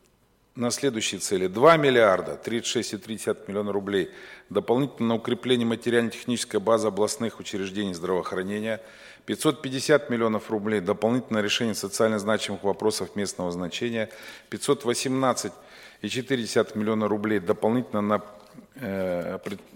на следующие цели. два миллиарда тридцать шесть и три десятых миллиона рублей дополнительно на укрепление материально-технической базы областных учреждений здравоохранения, пятьсот пятьдесят миллионов рублей дополнительно на решение социально значимых вопросов местного значения, пятьсот восемнадцать и четыре десятых миллиона рублей дополнительно на э,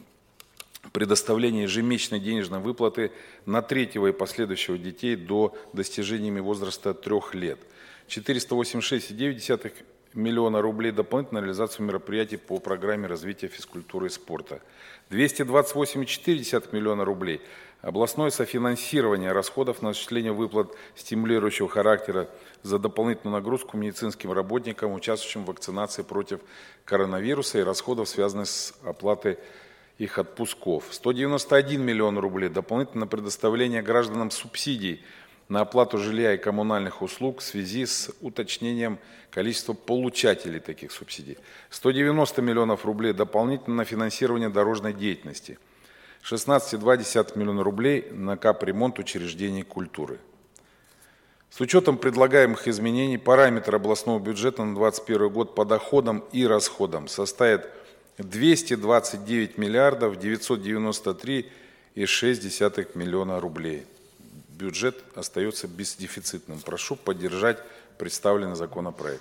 предоставление ежемесячной денежной выплаты на третьего и последующего детей до достижения ими возраста трех лет, четыреста восемьдесят шесть и девять десятых миллиона рублей дополнительно на реализацию мероприятий по программе развития физкультуры и спорта, двести двадцать восемь и четыре десятых миллиона рублей областное софинансирование расходов на осуществление выплат стимулирующего характера за дополнительную нагрузку медицинским работникам, участвующим в вакцинации против коронавируса и расходов, связанных с оплатой их отпусков, сто девяносто один миллион рублей дополнительно на предоставление гражданам субсидий на оплату жилья и коммунальных услуг в связи с уточнением количества получателей таких субсидий, сто девяносто миллионов рублей дополнительно на финансирование дорожной деятельности, шестнадцать и две десятых миллиона рублей на капремонт учреждений культуры. С учетом предлагаемых изменений параметр областного бюджета на двадцать первый год по доходам и расходам составит двести двадцать девять миллиардов девятьсот девяносто три и шесть десятых миллиона рублей. Бюджет остается бездефицитным. Прошу поддержать представленный законопроект.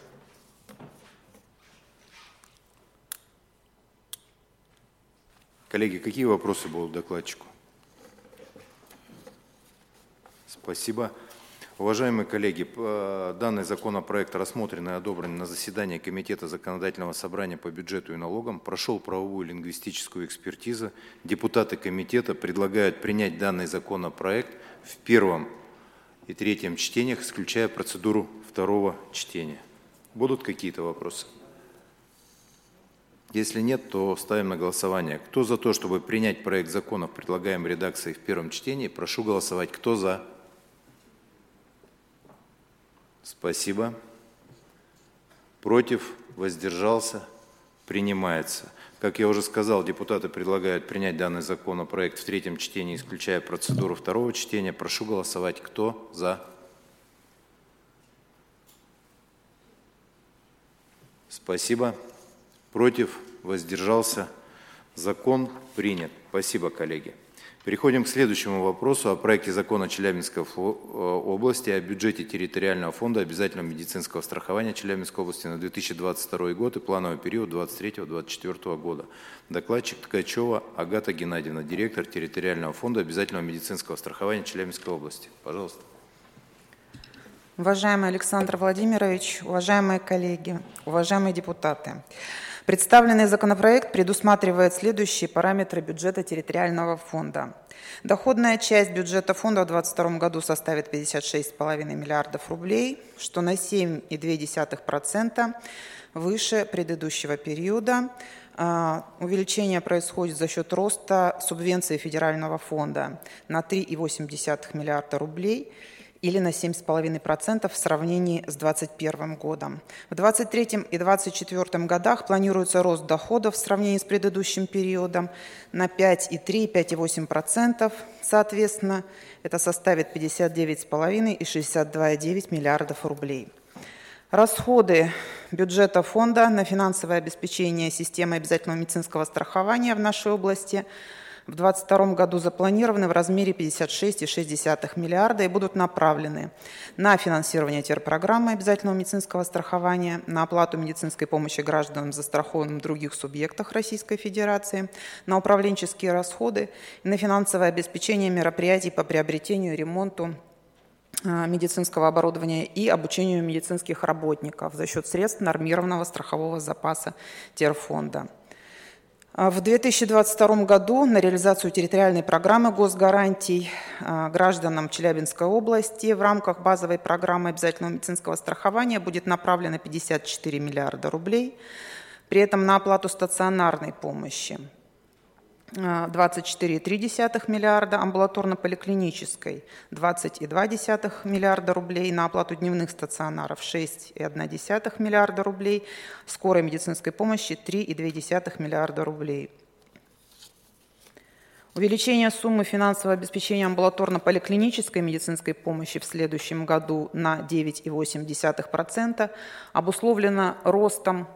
Коллеги, какие вопросы будут докладчику? Спасибо. Уважаемые коллеги, данный законопроект рассмотрен и одобрен на заседании Комитета Законодательного собрания по бюджету и налогам, прошел правовую и лингвистическую экспертизу. Депутаты комитета предлагают принять данный законопроект в первом и третьем чтениях, исключая процедуру второго чтения. Будут какие-то вопросы? Если нет, то ставим на голосование. Кто за то, чтобы принять проект закона в предлагаемой редакции в первом чтении, прошу голосовать. Кто за? Спасибо. Против? Воздержался? Принимается. Как я уже сказал, депутаты предлагают принять данный законопроект в третьем чтении, исключая процедуру второго чтения. Прошу голосовать. Кто за? Спасибо. Против? Воздержался? Закон принят. Спасибо, коллеги. Переходим к следующему вопросу о проекте закона Челябинской области о бюджете территориального фонда обязательного медицинского страхования Челябинской области на две тысячи двадцать второй год и плановый период двадцать третьего — двадцать четвёртого года. Докладчик Ткачева Агата Геннадьевна, директор территориального фонда обязательного медицинского страхования Челябинской области. Пожалуйста. Уважаемый Александр Владимирович, уважаемые коллеги, уважаемые депутаты. Представленный законопроект предусматривает следующие параметры бюджета территориального фонда. Доходная часть бюджета фонда в две тысячи двадцать втором году составит пятьдесят шесть и пять десятых миллиардов рублей, что на семь и две десятых процента выше предыдущего периода. Увеличение происходит за счет роста субвенции федерального фонда на три и восемь десятых миллиарда рублей, или на семь и пять десятых процента в сравнении с две тысячи двадцать первым годом. В две тысячи двадцать третьем и две тысячи двадцать четвёртом годах планируется рост доходов в сравнении с предыдущим периодом на пять и три десятых — пять и восемь десятых процентов. Соответственно, это составит пятьдесят девять и пять десятых и шестьдесят два и девять десятых миллиардов рублей. Расходы бюджета фонда на финансовое обеспечение системы обязательного медицинского страхования в нашей области в две тысячи двадцать втором году запланированы в размере пятьдесят шесть и шесть десятых миллиарда и будут направлены на финансирование терпрограммы обязательного медицинского страхования, на оплату медицинской помощи гражданам, застрахованным в других субъектах Российской Федерации, на управленческие расходы и на финансовое обеспечение мероприятий по приобретению и ремонту медицинского оборудования и обучению медицинских работников за счет средств нормированного страхового запаса терфонда. В две тысячи двадцать втором году на реализацию территориальной программы госгарантий гражданам Челябинской области в рамках базовой программы обязательного медицинского страхования будет направлено пятьдесят четыре миллиарда рублей. При этом на оплату стационарной помощи двадцать четыре и три десятых миллиарда, амбулаторно-поликлинической двадцать и два десятых миллиарда рублей, на оплату дневных стационаров шесть и одна десятая миллиарда рублей, скорой медицинской помощи три и две десятых миллиарда рублей. Увеличение суммы финансового обеспечения амбулаторно-поликлинической медицинской помощи в следующем году на девять и восемь десятых процента обусловлено ростом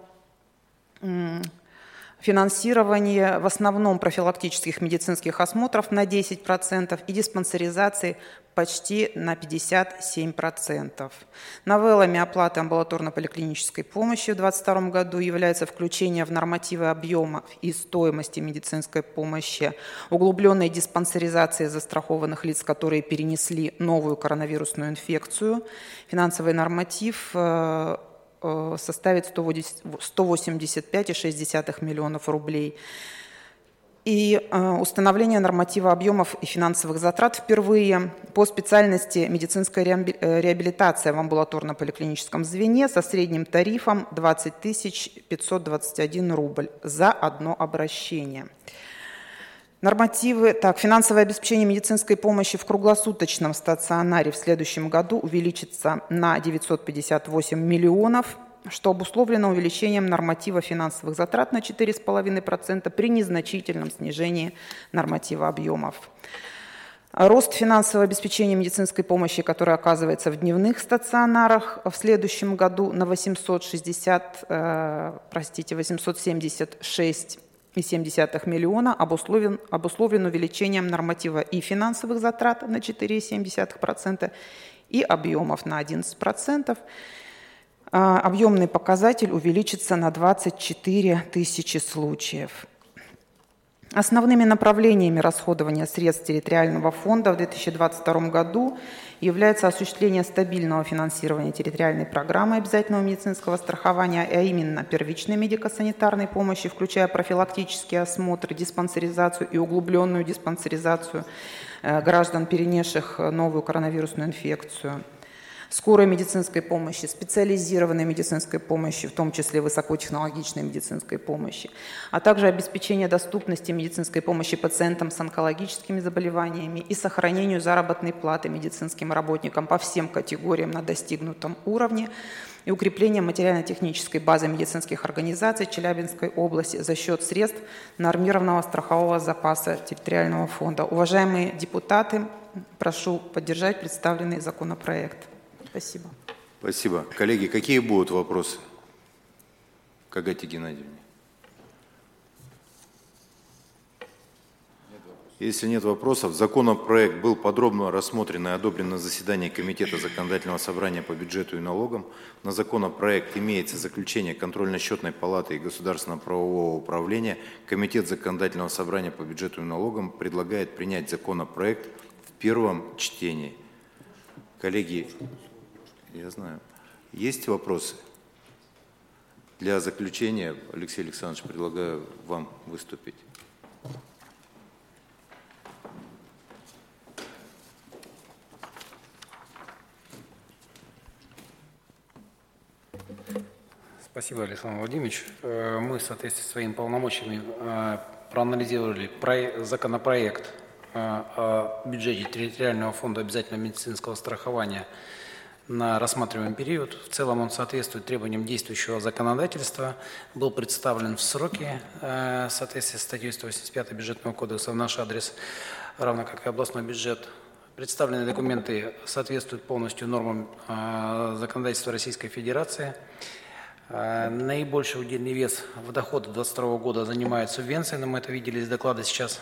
финансирование в основном профилактических медицинских осмотров на десять процентов и диспансеризации почти на пятьдесят семь процентов. Новеллами оплаты амбулаторно-поликлинической помощи в две тысячи двадцать втором году является включение в нормативы объема и стоимости медицинской помощи, углубленной диспансеризации застрахованных лиц, которые перенесли новую коронавирусную инфекцию. Финансовый норматив составит сто восемьдесят пять и шесть десятых миллионов рублей. И установление норматива объемов и финансовых затрат впервые по специальности медицинская реабилитация в амбулаторно-поликлиническом звене со средним тарифом двадцать тысяч пятьсот двадцать один рубль за одно обращение. Нормативы, так, финансовое обеспечение медицинской помощи в круглосуточном стационаре в следующем году увеличится на девятьсот пятьдесят восемь миллионов, что обусловлено увеличением норматива финансовых затрат на четыре и пять десятых процента при незначительном снижении норматива объемов. Рост финансового обеспечения медицинской помощи, который оказывается в дневных стационарах в следующем году на восемьсот шестьдесят, э, простите, восемьсот семьдесят шесть и семь десятых миллиона обусловлен, обусловлен увеличением норматива и финансовых затрат на четыре и семь десятых процента и объемов на одиннадцать процентов. Объемный показатель увеличится на двадцать четыре тысячи случаев. Основными направлениями расходования средств территориального фонда в две тысячи двадцать втором году является осуществление стабильного финансирования территориальной программы обязательного медицинского страхования, а именно первичной медико-санитарной помощи, включая профилактические осмотры, диспансеризацию и углубленную диспансеризацию граждан, перенесших новую коронавирусную инфекцию. скорой медицинской помощи, специализированной медицинской помощи, в том числе высокотехнологичной медицинской помощи, а также обеспечение доступности медицинской помощи пациентам с онкологическими заболеваниями и сохранению заработной платы медицинским работникам по всем категориям на достигнутом уровне и укрепление материально-технической базы медицинских организаций Челябинской области за счет средств нормированного страхового запаса территориального фонда. Уважаемые депутаты, прошу поддержать представленный законопроект. Спасибо. Спасибо. Коллеги, какие будут вопросы к Агате Геннадьевне? Если нет вопросов, законопроект был подробно рассмотрен и одобрен на заседании Комитета Законодательного собрания по бюджету и налогам. На законопроект имеется заключение контрольно-счетной палаты и государственного правового управления. Комитет Законодательного собрания по бюджету и налогам предлагает принять законопроект в первом чтении. Коллеги, я знаю, есть вопросы? Для заключения, Алексей Александрович, предлагаю вам выступить. Спасибо, Александр Владимирович. Мы в соответствии с своими полномочиями проанализировали законопроект о бюджете территориального фонда обязательного медицинского страхования на рассматриваемый период. В целом он соответствует требованиям действующего законодательства, был представлен в сроки в соответствии с статьей сто восемьдесят пять Бюджетного кодекса в наш адрес, равно как и областной бюджет. Представленные документы соответствуют полностью нормам законодательства Российской Федерации. Наибольший удельный вес в доходы две тысячи двадцать второго года занимает субвенции, но мы это видели из доклада сейчас.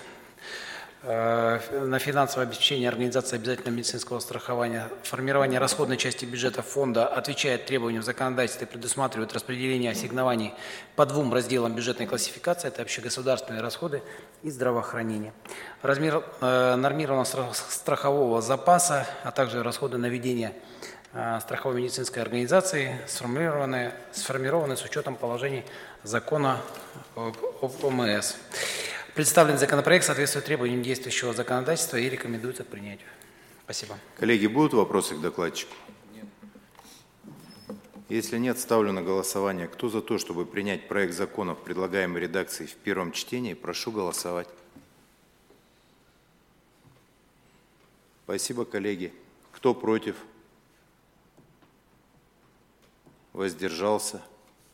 На финансовое обеспечение организации обязательного медицинского страхования. Формирование расходной части бюджета фонда отвечает требованиям законодательства и предусматривает распределение ассигнований по двум разделам бюджетной классификации. Это общегосударственные расходы и здравоохранение. Размер э, нормированного страхового запаса, а также расходы на ведение э, страховой медицинской организации сформированы, сформированы с учетом положений закона об О М С. Представленный законопроект соответствует требованиям действующего законодательства и рекомендуется к принятию. Спасибо. Коллеги, будут вопросы к докладчику? Нет. Если нет, ставлю на голосование. Кто за то, чтобы принять проект закона в предлагаемой редакции в первом чтении, прошу голосовать. Спасибо, коллеги. Кто против? Воздержался?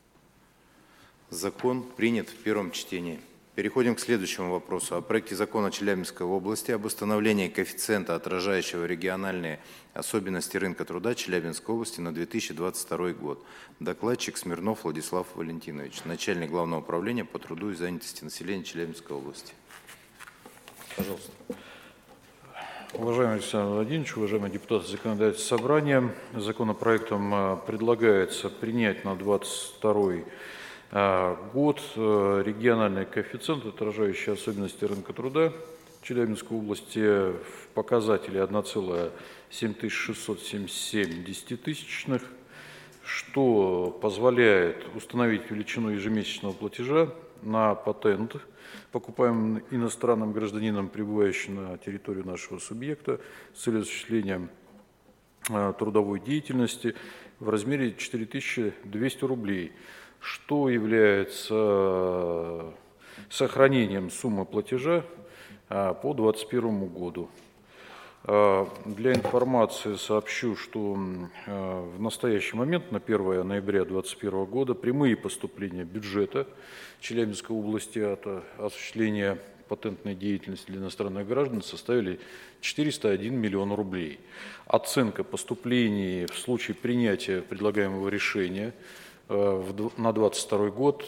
Закон принят в первом чтении. Переходим к следующему вопросу. О проекте закона Челябинской области об установлении коэффициента, отражающего региональные особенности рынка труда Челябинской области на две тысячи двадцать второй год. Докладчик Смирнов Владислав Валентинович, начальник Главного управления по труду и занятости населения Челябинской области. Пожалуйста. Уважаемый Александр Владимирович, уважаемые депутаты Законодательного собрания, законопроектом предлагается принять на двадцать второй год региональный коэффициент, отражающий особенности рынка труда Челябинской области в показателе одна целая семь тысяч шестьсот семьдесят семь десятитысячных, что позволяет установить величину ежемесячного платежа на патент, покупаемым иностранным гражданином, прибывающим на территорию нашего субъекта с целью осуществления трудовой деятельности в размере четыре тысячи двести рублей, что является сохранением суммы платежа по две тысячи двадцать первому году. Для информации сообщу, что в настоящий момент, на первое ноября две тысячи двадцать первого года, прямые поступления бюджета Челябинской области от осуществления патентной деятельности для иностранных граждан составили четыреста один миллион рублей. Оценка поступлений в случае принятия предлагаемого решения на двадцать второй год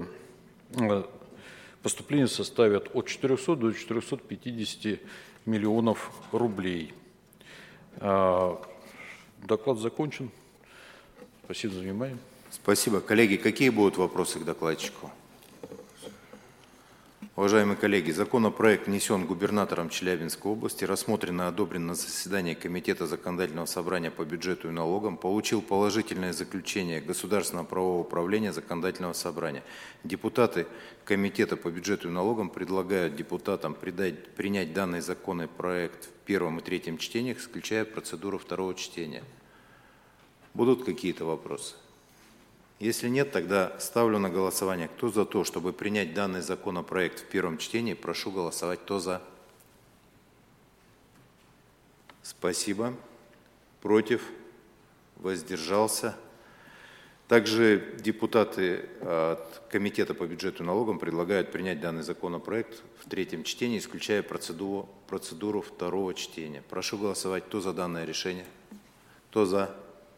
поступления составят от четырехсот до четырехсот пятидесяти миллионов рублей. Доклад закончен. Спасибо за внимание. Спасибо. Коллеги, какие будут вопросы к докладчику? Уважаемые коллеги, законопроект внесен губернатором Челябинской области, рассмотрен и одобрен на заседании Комитета Законодательного собрания по бюджету и налогам, получил положительное заключение Государственного правового управления Законодательного собрания. Депутаты Комитета по бюджету и налогам предлагают депутатам придать, принять данный законопроект в первом и третьем чтениях, исключая процедуру второго чтения. Будут какие-то вопросы? Если нет, тогда ставлю на голосование. Кто за то, чтобы принять данный законопроект в первом чтении, прошу голосовать. Кто за? Спасибо. Против? Воздержался? Также депутаты от Комитета по бюджету и налогам предлагают принять данный законопроект в третьем чтении, исключая процедуру, процедуру второго чтения. Прошу голосовать. Кто за данное решение? Кто за?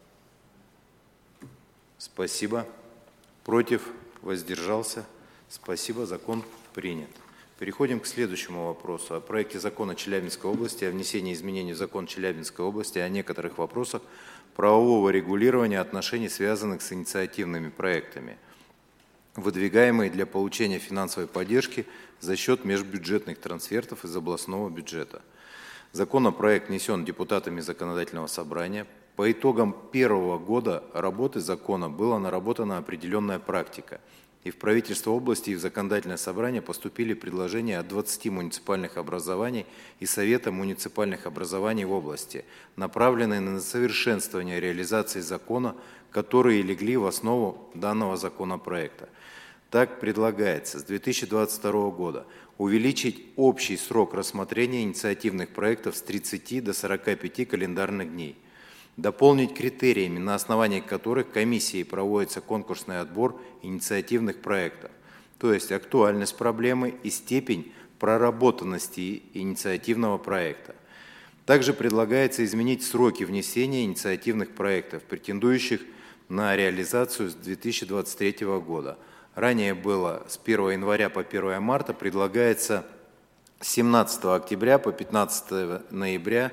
Спасибо. Против? Воздержался? Спасибо. Закон принят. Переходим к следующему вопросу. О проекте закона Челябинской области о внесении изменений в закон Челябинской области о некоторых вопросах правового регулирования отношений, связанных с инициативными проектами, выдвигаемые для получения финансовой поддержки за счет межбюджетных трансфертов из областного бюджета. Законопроект внесен депутатами Законодательного собрания. По итогам первого года работы закона была наработана определенная практика, и в правительство области и в Законодательное собрание поступили предложения от двадцати муниципальных образований и Совета муниципальных образований в области, направленные на совершенствование реализации закона, которые легли в основу данного законопроекта. Так предлагается с две тысячи двадцать второго года увеличить общий срок рассмотрения инициативных проектов с тридцати до сорока пяти календарных дней, дополнить критериями, на основании которых комиссией проводится конкурсный отбор инициативных проектов, то есть актуальность проблемы и степень проработанности инициативного проекта. Также предлагается изменить сроки внесения инициативных проектов, претендующих на реализацию с две тысячи двадцать третьего года. Ранее было с первого января по первое марта, предлагается с семнадцатого октября по пятнадцатое ноября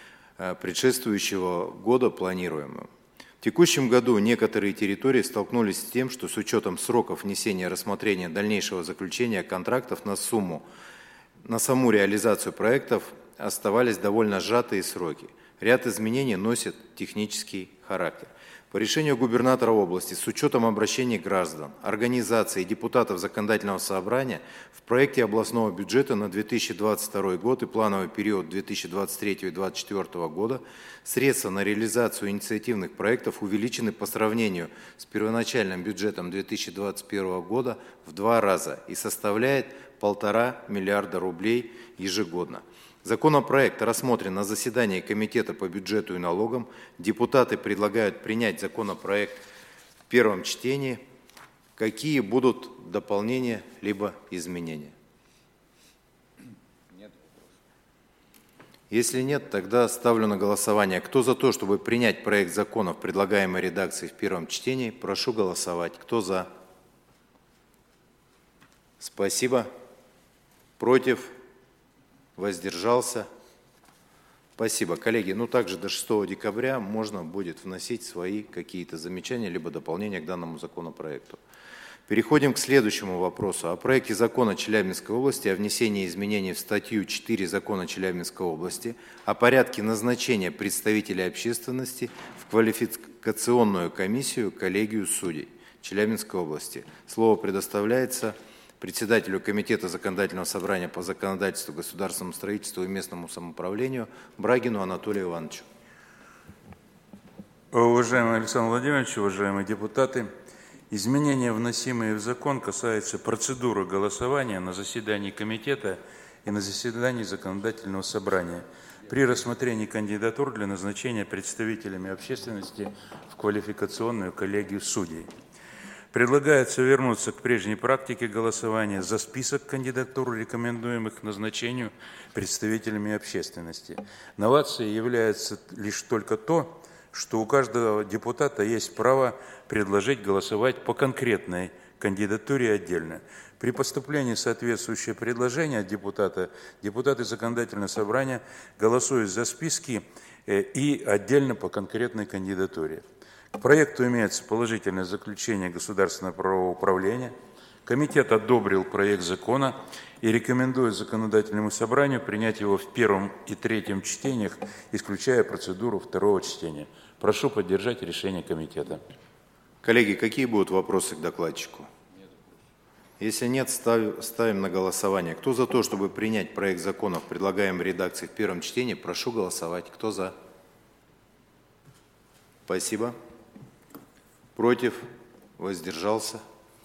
предшествующего года планируемым. В текущем году некоторые территории столкнулись с тем, что с учетом сроков внесения рассмотрения дальнейшего заключения контрактов на сумму, на саму реализацию проектов оставались довольно сжатые сроки. Ряд изменений носит технический характер. По решению губернатора области, с учетом обращений граждан, организаций и депутатов Законодательного собрания, в проекте областного бюджета на две тысячи двадцать второй год и плановый период две тысячи двадцать третьего — две тысячи двадцать четвёртого года средства на реализацию инициативных проектов увеличены по сравнению с первоначальным бюджетом две тысячи двадцать первого года в два раза и составляет полтора миллиарда рублей ежегодно. Законопроект рассмотрен на заседании Комитета по бюджету и налогам. Депутаты предлагают принять законопроект в первом чтении. Какие будут дополнения либо изменения? Нет. Если нет, тогда ставлю на голосование. Кто за то, чтобы принять проект закона в предлагаемой редакции в первом чтении, прошу голосовать. Кто за? Спасибо. Против? Воздержался? Спасибо. Коллеги, ну также до шестого декабря можно будет вносить свои какие-то замечания либо дополнения к данному законопроекту. Переходим к следующему вопросу. О проекте закона Челябинской области о внесении изменений в статью четыре закона Челябинской области о порядке назначения представителей общественности в квалификационную комиссию коллегию судей Челябинской области. Слово предоставляется председателю Комитета Законодательного собрания по законодательству, государственному строительству и местному самоуправлению Брагину Анатолию Ивановичу. Уважаемый Александр Владимирович, уважаемые депутаты, изменения, вносимые в закон, касаются процедуры голосования на заседании комитета и на заседании Законодательного собрания при рассмотрении кандидатур для назначения представителями общественности в квалификационную коллегию судей. Предлагается вернуться к прежней практике голосования за список кандидатур, рекомендуемых к назначению представителями общественности. Новацией является лишь только то, что у каждого депутата есть право предложить голосовать по конкретной кандидатуре отдельно. При поступлении соответствующего предложения от депутата, депутаты Законодательного собрания голосуют за списки и отдельно по конкретной кандидатуре. К проекту имеется положительное заключение Государственного правового управления. Комитет одобрил проект закона и рекомендует Законодательному собранию принять его в первом и третьем чтениях, исключая процедуру второго чтения. Прошу поддержать решение комитета. Коллеги, какие будут вопросы к докладчику? Если нет, ставим, ставим на голосование. Кто за то, чтобы принять проект закона в предлагаемой редакции в первом чтении, прошу голосовать. Кто за? Спасибо. Против? Воздержался?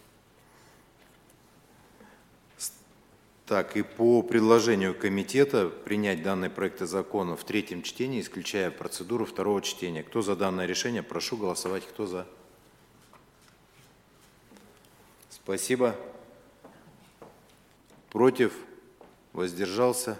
Так, и по предложению комитета принять данный проект закона в третьем чтении, исключая процедуру второго чтения. Кто за данное решение? Прошу голосовать. Кто за? Спасибо. Против? Воздержался?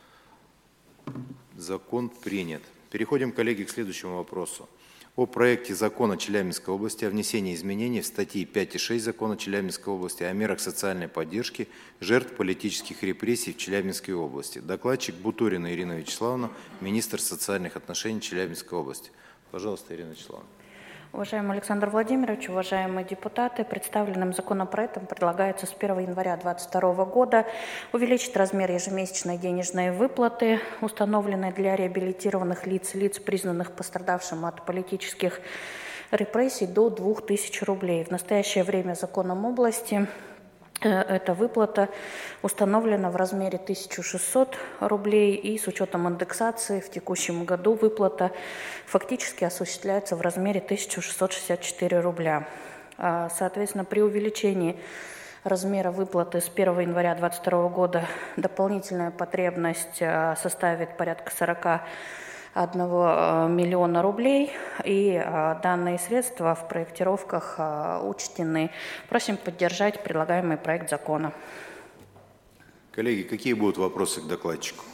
Закон принят. Переходим, коллеги, к следующему вопросу. О проекте закона Челябинской области о внесении изменений в статьи пять и шесть закона Челябинской области о мерах социальной поддержки жертв политических репрессий в Челябинской области. Докладчик Бутурина Ирина Вячеславовна, министр социальных отношений Челябинской области. Пожалуйста, Ирина Вячеславовна. Уважаемый Александр Владимирович, уважаемые депутаты, представленным законопроектом предлагается с первого января две тысячи двадцать второго года увеличить размер ежемесячной денежной выплаты, установленной для реабилитированных лиц, лиц, признанных пострадавшим от политических репрессий, до двух тысяч рублей. В настоящее время законом области эта выплата установлена в размере тысяча шестьсот рублей, и с учетом индексации в текущем году выплата фактически осуществляется в размере тысяча шестьсот шестьдесят четыре рубля. Соответственно, при увеличении размера выплаты с первого января две тысячи двадцать второго года дополнительная потребность составит порядка сорока одного миллиона рублей, и данные средства в проектировках учтены. Просим поддержать предлагаемый проект закона. Коллеги, какие будут вопросы к докладчику?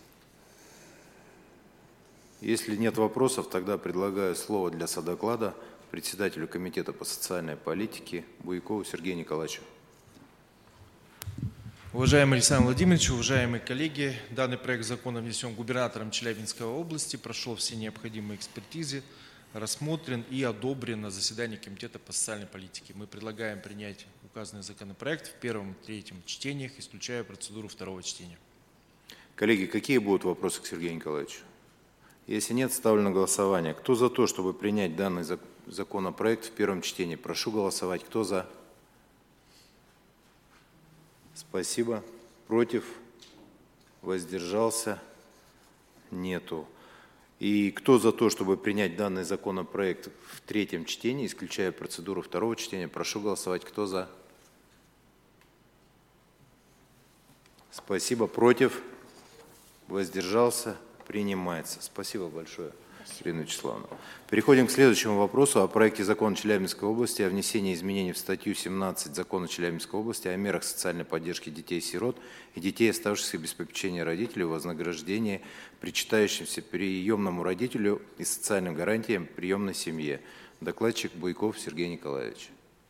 Если нет вопросов, тогда предлагаю слово для содоклада председателю Комитета по социальной политике Буйкову Сергею Николаевичу. Уважаемый Александр Владимирович, уважаемые коллеги, данный проект закона внесен губернатором Челябинской области, прошел все необходимые экспертизы, рассмотрен и одобрен на заседании Комитета по социальной политике. Мы предлагаем принять указанный законопроект в первом и третьем чтениях, исключая процедуру второго чтения. Коллеги, какие будут вопросы к Сергею Николаевичу? Если нет, ставлю на голосование. Кто за то, чтобы принять данный законопроект в первом чтении? Прошу голосовать. Кто за? Спасибо. Против? Воздержался? Нету. И кто за то, чтобы принять данный законопроект в третьем чтении, исключая процедуру второго чтения? Прошу голосовать. Кто за? Спасибо. Против? Воздержался? Принимается. Спасибо большое, Ирина Вячеславовна. Переходим к следующему вопросу о проекте закона Челябинской области о внесении изменений в статью семнадцать закона Челябинской области о мерах социальной поддержки детей-сирот и детей, оставшихся без попечения родителей, вознаграждении, причитающимся приемному родителю и социальным гарантиям приемной семье. Докладчик Буйков Сергей Николаевич.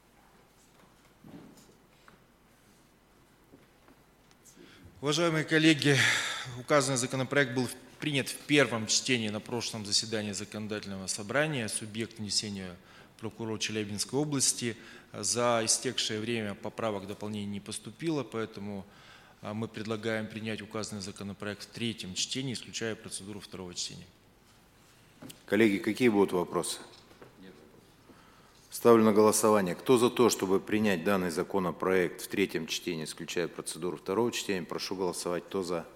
Уважаемые коллеги, указанный законопроект был принят в первом чтении на прошлом заседании законодательного собрания. Субъект внесения прокурор Челябинской области. За истекшее время поправок дополнений не поступило, поэтому мы предлагаем принять указанный законопроект в третьем чтении, исключая процедуру второго чтения. Коллеги, какие будут вопросы? Ставлю на голосование. Кто за то, чтобы принять данный законопроект в третьем чтении, исключая процедуру второго чтения? Прошу голосовать. Кто за?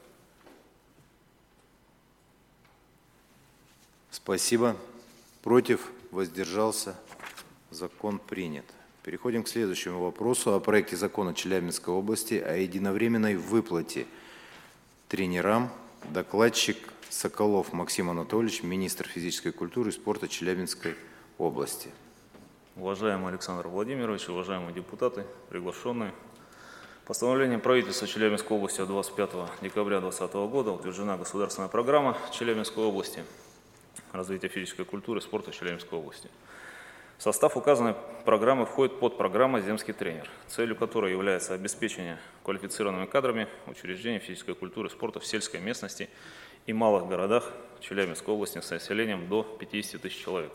Спасибо. Против? Воздержался? Закон принят. Переходим к следующему вопросу о проекте закона Челябинской области о единовременной выплате тренерам. Докладчик Соколов Максим Анатольевич, министр физической культуры и спорта Челябинской области. Уважаемый Александр Владимирович, уважаемые депутаты, приглашенные. Постановлением правительства Челябинской области от двадцать пятого декабря две тысячи двадцатого года утверждена государственная программа Челябинской области развития физической культуры и спорта Челябинской области. В состав указанной программы входит подпрограмма «Земский тренер», целью которой является обеспечение квалифицированными кадрами учреждений физической культуры и спорта в сельской местности и малых городах Челябинской области с населением до пятидесяти тысяч человек.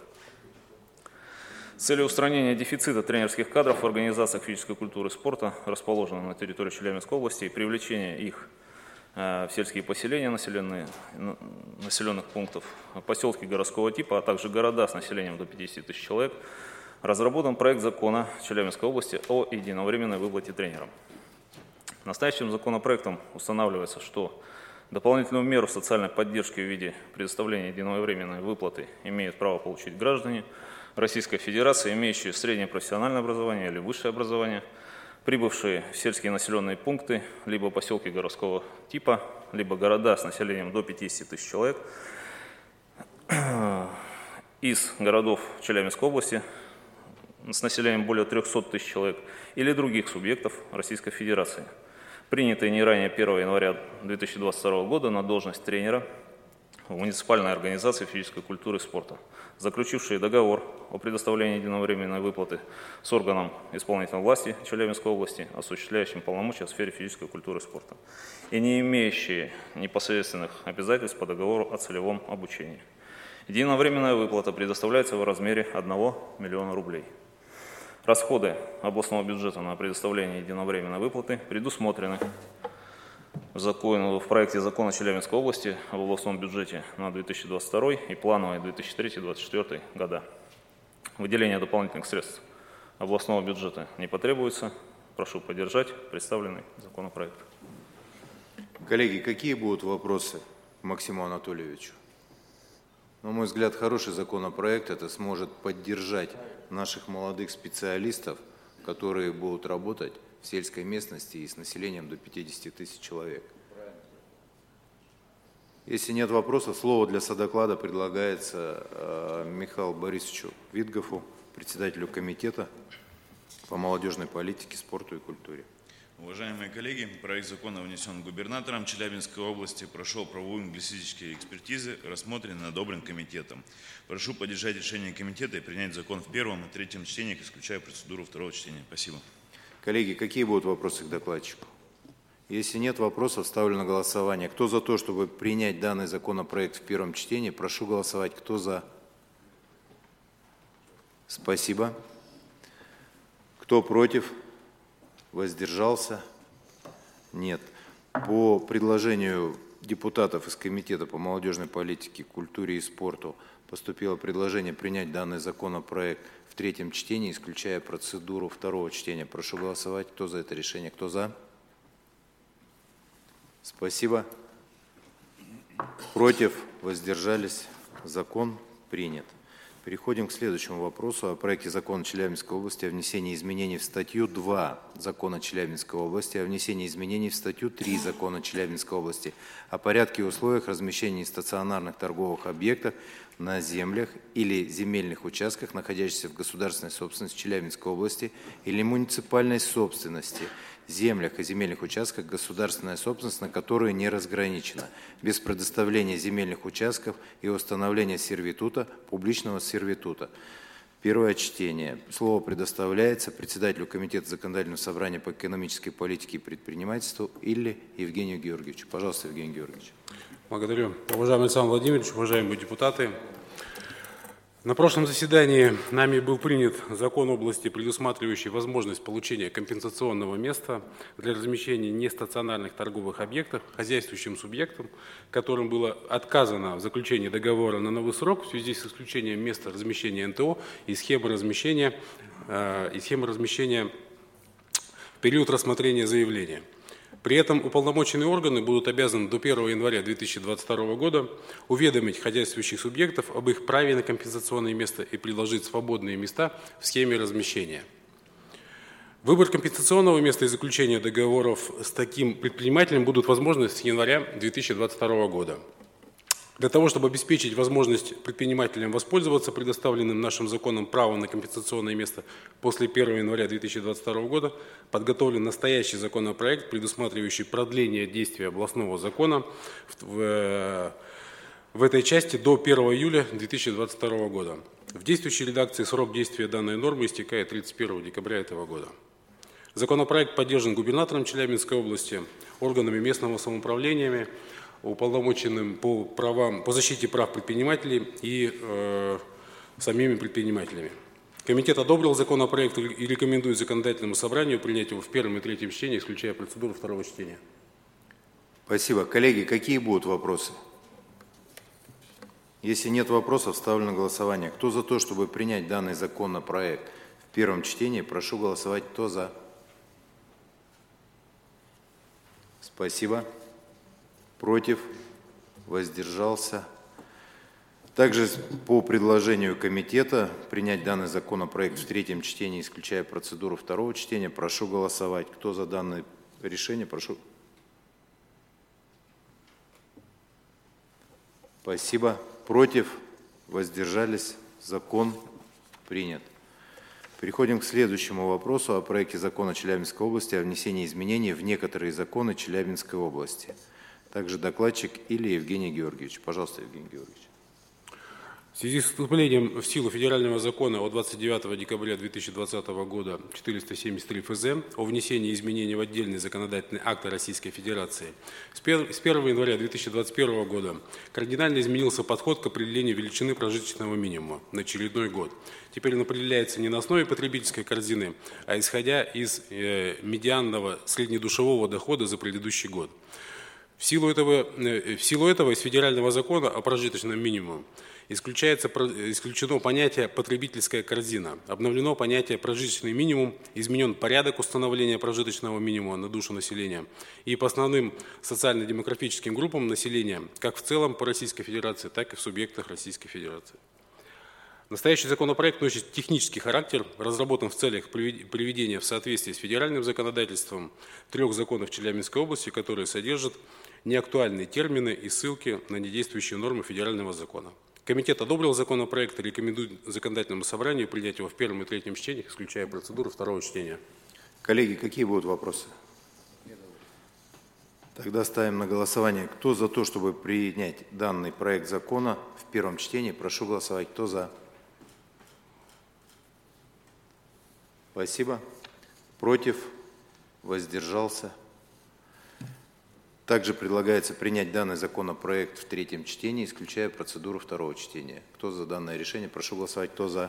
С целью устранения дефицита тренерских кадров в организациях физической культуры и спорта, расположенных на территории Челябинской области, и привлечения их в сельские поселения населенные, населенных пунктов, поселки городского типа, а также города с населением до пятидесяти тысяч человек, разработан проект закона Челябинской области о единовременной выплате тренерам. Настоящим законопроектом устанавливается, что дополнительную меру социальной поддержки в виде предоставления единовременной выплаты имеют право получить граждане, Российской Федерации, имеющие среднее профессиональное образование или высшее образование, прибывшие в сельские населенные пункты, либо поселки городского типа, либо города с населением до пятидесяти тысяч человек, из городов Челябинской области с населением более трёхсот тысяч человек или других субъектов Российской Федерации, принятые не ранее первого января две тысячи двадцать второго года на должность тренера в муниципальной организации физической культуры и спорта, заключившие договор о предоставлении единовременной выплаты с органом исполнительной власти Челябинской области, осуществляющим полномочия в сфере физической культуры и спорта, и не имеющие непосредственных обязательств по договору о целевом обучении. Единовременная выплата предоставляется в размере одного миллиона рублей. Расходы областного бюджета на предоставление единовременной выплаты предусмотрены в, законе, в проекте закона Челябинской области об областном бюджете на две тысячи двадцать второй и плановый две тысячи третий — две тысячи двадцать четвёртый года. Выделение дополнительных средств областного бюджета не потребуется. Прошу поддержать представленный законопроект. Коллеги, какие будут вопросы к Максиму Анатольевичу? На мой взгляд, хороший законопроект. Это сможет поддержать наших молодых специалистов, которые будут работать в сельской местности и с населением до пятидесяти тысяч человек. Если нет вопросов, слово для содоклада предлагается э, Михаилу Борисовичу Витгофу, председателю комитета по молодежной политике, спорту и культуре. Уважаемые коллеги, проект закона внесен губернатором Челябинской области, прошел правовую лингвистические экспертизы, рассмотрен и одобрен комитетом. Прошу поддержать решение комитета и принять закон в первом и третьем чтениях, исключая процедуру второго чтения. Спасибо. Коллеги, какие будут вопросы к докладчику? Если нет вопросов, ставлю на голосование. Кто за то, чтобы принять данный законопроект в первом чтении, прошу голосовать. Кто за? Спасибо. Кто против? Воздержался? Нет. По предложению депутатов из Комитета по молодежной политике, культуре и спорту поступило предложение принять данный законопроект в третьем чтении, исключая процедуру второго чтения. Прошу голосовать. Кто за это решение? Кто за? Спасибо. Против? Воздержались? Закон принят. Переходим к следующему вопросу о проекте закона Челябинской области о внесении изменений в статью два закона Челябинской области, о внесении изменений в статью три закона Челябинской области, о порядке и условиях размещения стационарных торговых объектов на землях или земельных участках, находящихся в государственной собственности Челябинской области или муниципальной собственности, землях и земельных участках, государственная собственность, на которые не разграничена, без предоставления земельных участков и установления сервитута, публичного сервитута. Первое чтение. Слово предоставляется председателю Комитета законодательного собрания по экономической политике и предпринимательству Илли Евгению Георгиевичу. Пожалуйста, Евгений Георгиевич. Благодарю. Уважаемый Александр Владимирович, уважаемые депутаты, на прошлом заседании нами был принят закон области, предусматривающий возможность получения компенсационного места для размещения нестационарных торговых объектов хозяйствующим субъектам, которым было отказано в заключении договора на новый срок в связи с исключением места размещения эн тэ о и схемы размещения, э, и схемы размещения в период рассмотрения заявления. При этом уполномоченные органы будут обязаны до первого января две тысячи двадцать второго года уведомить хозяйствующих субъектов об их праве на компенсационное место и предложить свободные места в схеме размещения. Выбор компенсационного места и заключение договоров с таким предпринимателем будут возможны с января две тысячи двадцать второго года. Для того, чтобы обеспечить возможность предпринимателям воспользоваться предоставленным нашим законом правом на компенсационное место после первого января две тысячи двадцать второго года, подготовлен настоящий законопроект, предусматривающий продление действия областного закона в, в, в этой части до первого июля две тысячи двадцать второго года. В действующей редакции срок действия данной нормы истекает тридцать первого декабря этого года. Законопроект поддержан губернатором Челябинской области, органами местного самоуправления, уполномоченным по правам, по защите прав предпринимателей и э, самими предпринимателями. Комитет одобрил законопроект и рекомендует законодательному собранию принять его в первом и третьем чтении, исключая процедуру второго чтения. Спасибо. Коллеги, какие будут вопросы? Если нет вопросов, ставлю на голосование. Кто за то, чтобы принять данный законопроект в первом чтении, прошу голосовать. Кто за? Спасибо. Против? Воздержался? Также по предложению комитета принять данный законопроект в третьем чтении, исключая процедуру второго чтения, прошу голосовать. Кто за данное решение, прошу. Спасибо. Против? Воздержались? Закон принят. Переходим к следующему вопросу о проекте закона Челябинской области о внесении изменений в некоторые законы Челябинской области. Также докладчик или Евгений Георгиевич. Пожалуйста, Евгений Георгиевич. В связи с вступлением в силу федерального закона от двадцать девятого декабря две тысячи двадцатого года четыреста семьдесят три эф зэ о внесении изменений в отдельные законодательные акты Российской Федерации, с первого января две тысячи двадцать первого года кардинально изменился подход к определению величины прожиточного минимума на очередной год. Теперь он определяется не на основе потребительской корзины, а исходя из э, медианного среднедушевого дохода за предыдущий год. В силу этого, э, в силу этого из федерального закона о прожиточном минимуме Исключается, исключено понятие «потребительская корзина», обновлено понятие «прожиточный минимум», изменен порядок установления прожиточного минимума на душу населения и по основным социально-демографическим группам населения, как в целом по Российской Федерации, так и в субъектах Российской Федерации. Настоящий законопроект носит технический характер, разработан в целях приведения в соответствие с федеральным законодательством трех законов Челябинской области, которые содержат неактуальные термины и ссылки на недействующие нормы федерального закона. Комитет одобрил законопроект и рекомендует законодательному собранию принять его в первом и третьем чтениях, исключая процедуру второго чтения. Коллеги, какие будут вопросы? Тогда ставим на голосование. Кто за то, чтобы принять данный проект закона в первом чтении? Прошу голосовать. Кто за? Спасибо. Против? Воздержался? Также предлагается принять данный законопроект в третьем чтении, исключая процедуру второго чтения. Кто за данное решение? Прошу голосовать. Кто за?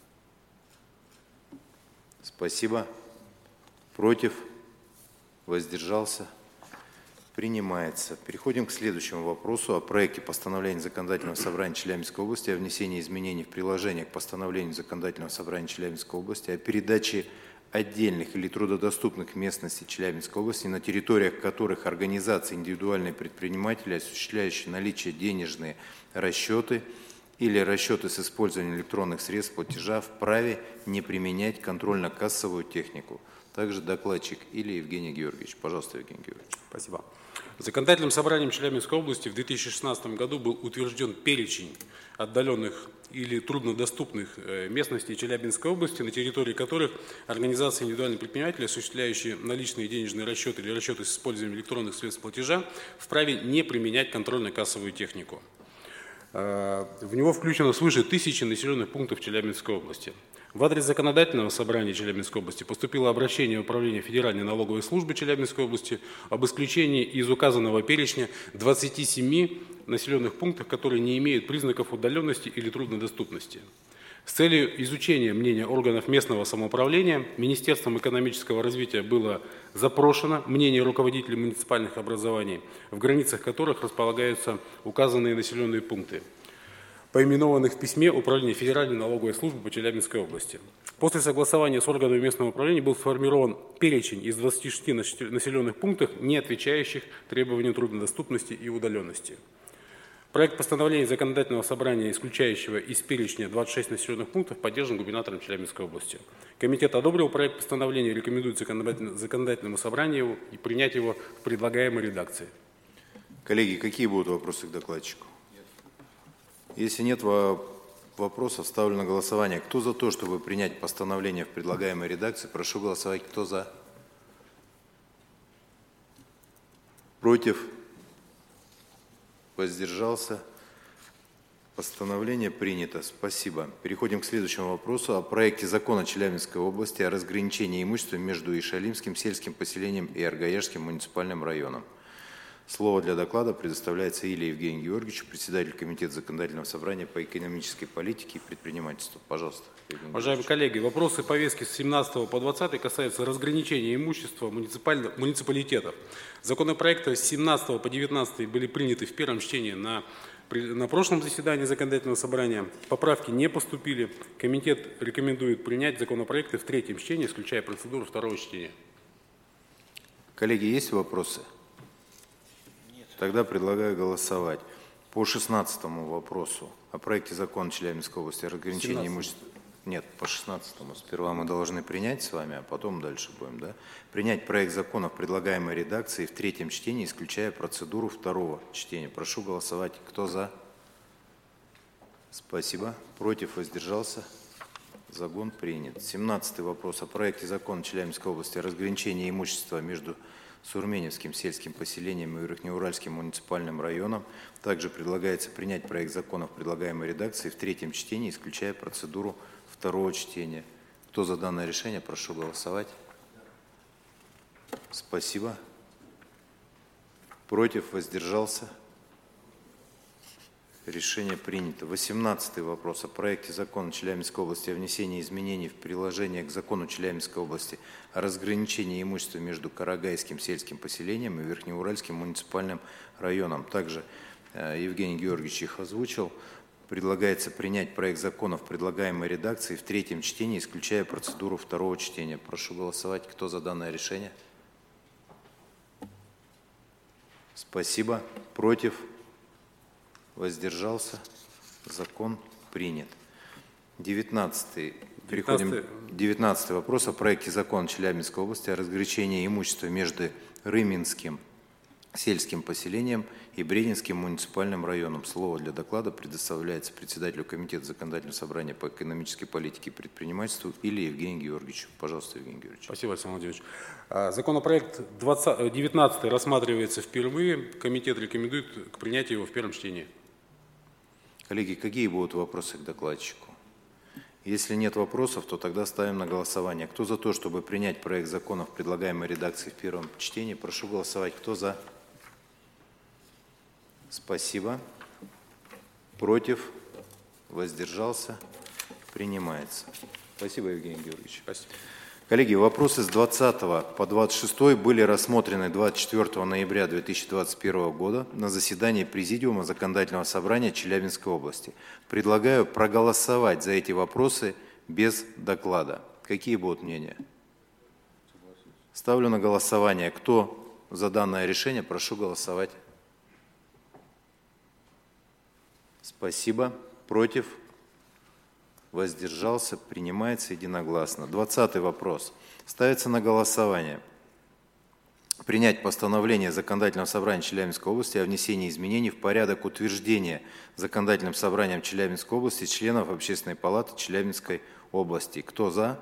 Спасибо. Против? Воздержался? Принимается. Переходим к следующему вопросу о проекте постановления Законодательного собрания Челябинской области о внесении изменений в приложение к постановлению Законодательного собрания Челябинской области о передаче отдельных или трудодоступных местностей Челябинской области, на территориях которых организации индивидуальные предприниматели, осуществляющие наличие денежные расчеты или расчеты с использованием электронных средств платежа, вправе не применять контрольно-кассовую технику. Также докладчик или Евгений Георгиевич. Пожалуйста, Евгений Георгиевич. Спасибо. Законодательным собранием Челябинской области в две тысячи шестнадцатом году был утвержден перечень отдаленных или труднодоступных местностей Челябинской области, на территории которых организации индивидуальных предпринимателей, осуществляющие наличные денежные расчеты или расчеты с использованием электронных средств платежа, вправе не применять контрольно-кассовую технику. В него включено свыше тысячи населенных пунктов Челябинской области. В адрес Законодательного собрания Челябинской области поступило обращение Управления Федеральной налоговой службы Челябинской области об исключении из указанного перечня двадцати семи населенных пунктов, которые не имеют признаков удаленности или труднодоступности. С целью изучения мнения органов местного самоуправления Министерством экономического развития было запрошено мнение руководителей муниципальных образований, в границах которых располагаются указанные населенные пункты, поименованных в письме Управления Федеральной налоговой службы по Челябинской области. После согласования с органами местного управления был сформирован перечень из двадцати шести населенных пунктов, не отвечающих требованиям труднодоступности и удаленности. Проект постановления Законодательного собрания, исключающего из перечня двадцать шесть населенных пунктов, поддержан губернатором Челябинской области. Комитет одобрил проект постановления и рекомендует Законодательному собранию принять его в предлагаемой редакции. Коллеги, какие будут вопросы к докладчику? Если нет вопросов, ставлю на голосование. Кто за то, чтобы принять постановление в предлагаемой редакции? Прошу голосовать. Кто за? Против? Воздержался? Постановление принято. Спасибо. Переходим к следующему вопросу о проекте закона Челябинской области о разграничении имущества между Ишалимским сельским поселением и Аргаяшским муниципальным районом. Слово для доклада предоставляется Илье Евгению Георгиевичу, председателю Комитета Законодательного собрания по экономической политике и предпринимательству. Пожалуйста. Уважаемые коллеги, вопросы повестки с семнадцатого по двадцатый касаются разграничения имущества муниципалитетов. Законопроекты с семнадцатого по девятнадцатый были приняты в первом чтении на, на прошлом заседании Законодательного собрания. Поправки не поступили. Комитет рекомендует принять законопроекты в третьем чтении, исключая процедуру второго чтения. Коллеги, есть вопросы? Тогда предлагаю голосовать. По шестнадцатому вопросу о проекте закона Челябинской области о разграничении имущества. Нет, по шестнадцатому. Сперва мы должны принять с вами, а потом дальше будем, да? Принять проект закона в предлагаемой редакции в третьем чтении, исключая процедуру второго чтения. Прошу голосовать. Кто за? Спасибо. Против? Воздержался? Загон принят. семнадцатый вопрос о проекте закона Челябинской области о разграничении имущества между Сурменевским сельским поселением и Верхнеуральским муниципальным районом. Также предлагается принять проект закона в предлагаемой редакции в третьем чтении, исключая процедуру второго чтения. Кто за данное решение, прошу голосовать. Спасибо. Против? Воздержался? Решение принято. восемнадцатый вопрос о проекте закона Челябинской области о внесении изменений в приложение к закону Челябинской области о разграничении имущества между Карагайским сельским поселением и Верхнеуральским муниципальным районом. Также э, Евгений Георгиевич их озвучил. Предлагается принять проект закона в предлагаемой редакции в третьем чтении, исключая процедуру второго чтения. Прошу голосовать. Кто за данное решение? Спасибо. Против? Воздержался? Закон принят. девятнадцатый. Переходим. девятнадцатый вопрос о проекте закона Челябинской области о разграничении имущества между Рыминским сельским поселением и Брединским муниципальным районом. Слово для доклада предоставляется председателю Комитета законодательного собрания по экономической политике и предпринимательству или Евгению Георгиевичу. Пожалуйста, Евгений Георгиевич. Спасибо, Александр Владимирович. Законопроект девятнадцатый рассматривается впервые. Комитет рекомендует к принятию его в первом чтении. Коллеги, какие будут вопросы к докладчику? Если нет вопросов, то тогда ставим на голосование. Кто за то, чтобы принять проект закона в предлагаемой редакции в первом чтении? Прошу голосовать. Кто за? Спасибо. Против? Воздержался? Принимается. Спасибо, Евгений Георгиевич. Спасибо. Коллеги, вопросы с двадцатого по двадцать шестой были рассмотрены двадцать четвёртого ноября две тысячи двадцать первого года на заседании Президиума Законодательного собрания Челябинской области. Предлагаю проголосовать за эти вопросы без доклада. Какие будут мнения? Ставлю на голосование. Кто за данное решение, прошу голосовать. Спасибо. Против? Воздержался, принимается единогласно. двадцатый вопрос. Ставится на голосование. Принять постановление Законодательного собрания Челябинской области о внесении изменений в порядок утверждения Законодательным собранием Челябинской области членов Общественной палаты Челябинской области. Кто за?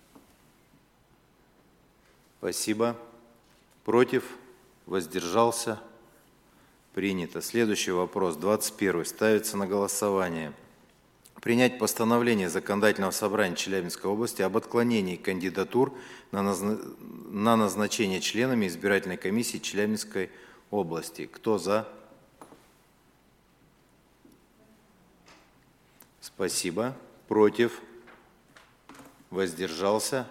Спасибо. Против? Воздержался? Принято. Следующий вопрос, двадцать первый. Ставится на голосование. Принять постановление Законодательного собрания Челябинской области об отклонении кандидатур на, назна... на назначение членами избирательной комиссии Челябинской области. Кто за? Спасибо. Против? Воздержался?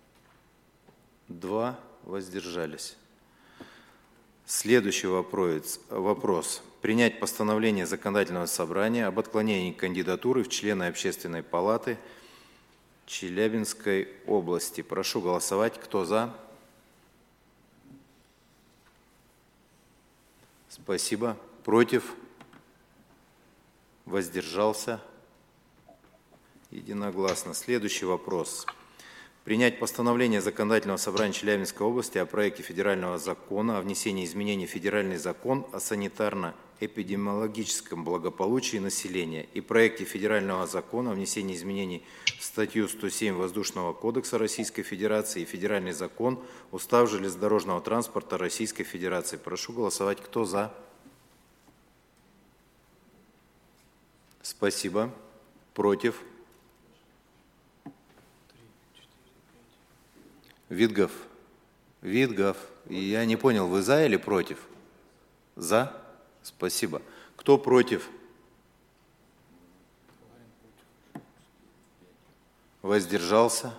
Два воздержались. Следующий вопрос. вопрос. Принять постановление Законодательного собрания об отклонении кандидатуры в члены Общественной палаты Челябинской области. Прошу голосовать. Кто за? Спасибо. Против? Воздержался? Единогласно. Следующий вопрос. Принять постановление Законодательного собрания Челябинской области о проекте федерального закона о внесении изменений в федеральный закон о санитарно-эпидемиологическом благополучии населения и проекте федерального закона о внесении изменений в статью сто семь Воздушного кодекса Российской Федерации и федеральный закон Устав железнодорожного транспорта Российской Федерации. Прошу голосовать. Кто за? Спасибо. Против? Витгов. Витгов. Я не понял, вы за или против? За? Спасибо. Кто против? Воздержался?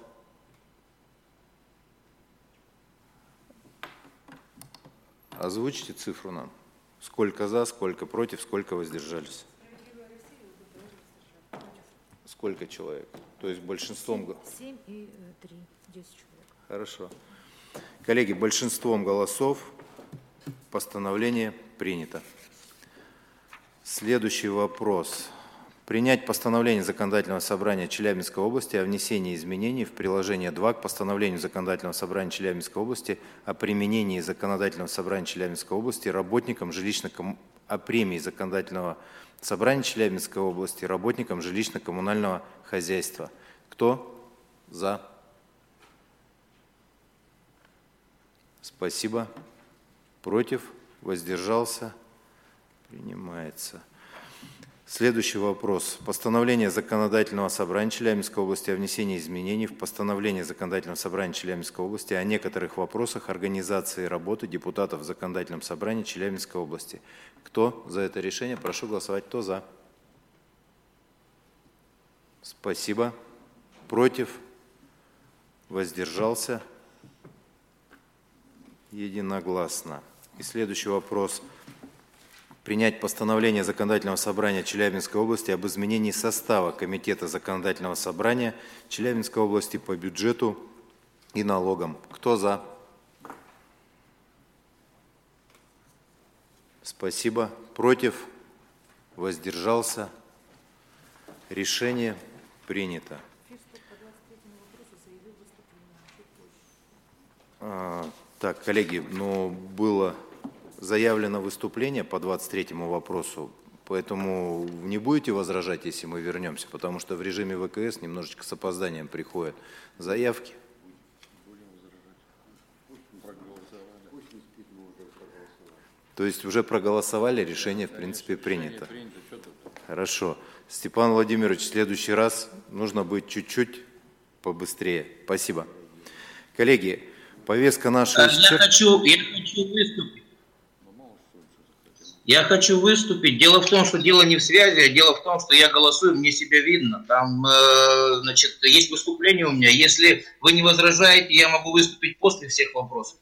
Озвучьте цифру нам. Сколько за, сколько против, сколько воздержались? Сколько человек? То есть большинством... семь и три, десять человек. Хорошо. Коллеги, большинством голосов постановление принято. Следующий вопрос. Принять постановление Законодательного собрания Челябинской области о внесении изменений в приложение два к постановлению Законодательного собрания Челябинской области о применении Законодательного собрания Челябинской области работникам жилищно-ком... о премии Законодательного собрания Челябинской области работникам жилищно-коммунального хозяйства. Кто за? Спасибо. Против? Воздержался? Принимается. Следующий вопрос. Постановление Законодательного собрания Челябинской области о внесении изменений в постановление Законодательного собрания Челябинской области о некоторых вопросах организации работы депутатов в Законодательном собрании Челябинской области. Кто за это решение? Прошу голосовать. Кто за? Спасибо. Против? Воздержался? Единогласно. И следующий вопрос. Принять постановление Законодательного собрания Челябинской области об изменении состава Комитета Законодательного собрания Челябинской области по бюджету и налогам. Кто за? Спасибо. Против? Воздержался? Решение принято. А, так, коллеги, ну было... Заявлено выступление по двадцать третьему вопросу, поэтому не будете возражать, если мы вернемся, потому что в режиме ВКС немножечко с опозданием приходят заявки. То есть уже проголосовали, решение в принципе принято. Хорошо. Степан Владимирович, в следующий раз нужно быть чуть-чуть побыстрее. Спасибо. Коллеги, повестка наша... Я хочу, я хочу выступить. Я хочу выступить. Дело в том, что дело не в связи, а дело в том, что я голосую, мне себя видно. Там, э, значит, есть выступление у меня. Если вы не возражаете, я могу выступить после всех вопросов.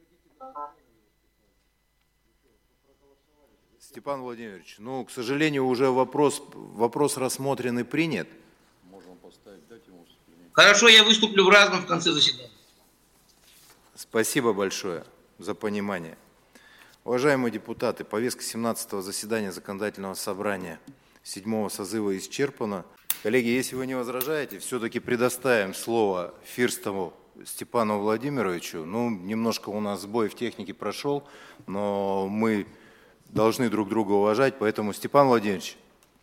Степан Владимирович, ну, к сожалению, уже вопрос, вопрос рассмотрен и принят. Хорошо, я выступлю в разном в конце заседания. Спасибо большое за понимание. Уважаемые депутаты, повестка семнадцатого заседания Законодательного собрания седьмого созыва исчерпана. Коллеги, если вы не возражаете, все-таки предоставим слово Фирстову Степану Владимировичу. Ну, немножко у нас сбой в технике прошел, но мы должны друг друга уважать, поэтому, Степан Владимирович,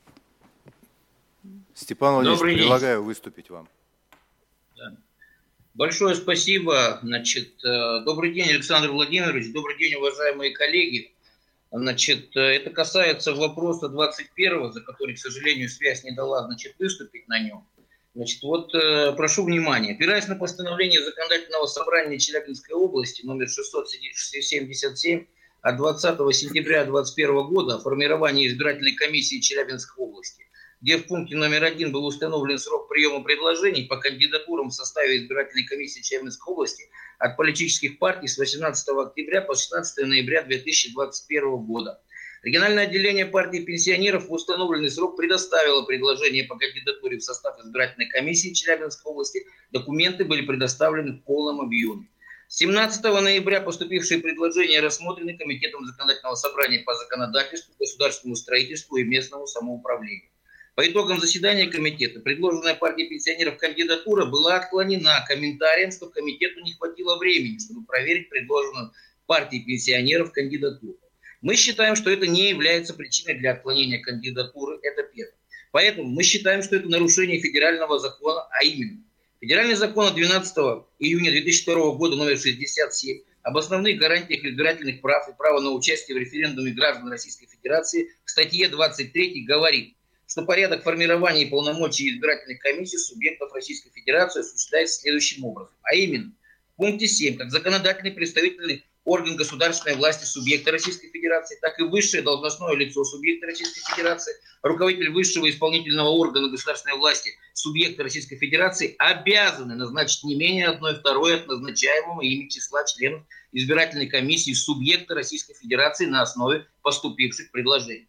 Степан Владимирович, предлагаю выступить вам. Да. Большое спасибо. Значит, добрый день, Александр Владимирович, добрый день, уважаемые коллеги. Значит, это касается вопроса двадцать первого, за который, к сожалению, связь не дала, значит, выступить на нем. Значит, вот прошу внимания. Опираясь на постановление Законодательного собрания Челябинской области номер шестьсот семьдесят семь от двадцатого сентября две тысячи двадцать первого года о формировании избирательной комиссии Челябинской области, где в пункте номер один был установлен срок приема предложений по кандидатурам в составе избирательной комиссии Челябинской области от политических партий с восемнадцатого октября по шестнадцатое ноября две тысячи двадцать первого года. Региональное отделение партии пенсионеров в установленный срок предоставило предложение по кандидатуре в состав избирательной комиссии Челябинской области. Документы были предоставлены в полном объеме. семнадцатого ноября поступившие предложения рассмотрены Комитетом Законодательного собрания по законодательству, государственному строительству и местному самоуправлению. По итогам заседания комитета предложенная партией пенсионеров кандидатура была отклонена комментарием, что комитету не хватило времени, чтобы проверить предложенную партией пенсионеров кандидатуру. Мы считаем, что это не является причиной для отклонения кандидатуры, это первое. Поэтому мы считаем, что это нарушение федерального закона, а именно Федеральный закон от двенадцатого июня две тысячи второго года номер шестьдесят семь об основных гарантиях избирательных прав и права на участие в референдуме граждан Российской Федерации в статье двадцать три говорит, что порядок формирования и полномочий избирательных комиссий субъектов Российской Федерации осуществляется следующим образом. А именно, в пункте семь, как законодательный представительный орган государственной власти субъекта Российской Федерации, так и высшее должностное лицо субъекта Российской Федерации, руководитель высшего исполнительного органа государственной власти субъекта Российской Федерации обязаны назначить не менее одной второй от назначаемого ими числа членов избирательной комиссии субъекта Российской Федерации на основе поступивших предложений.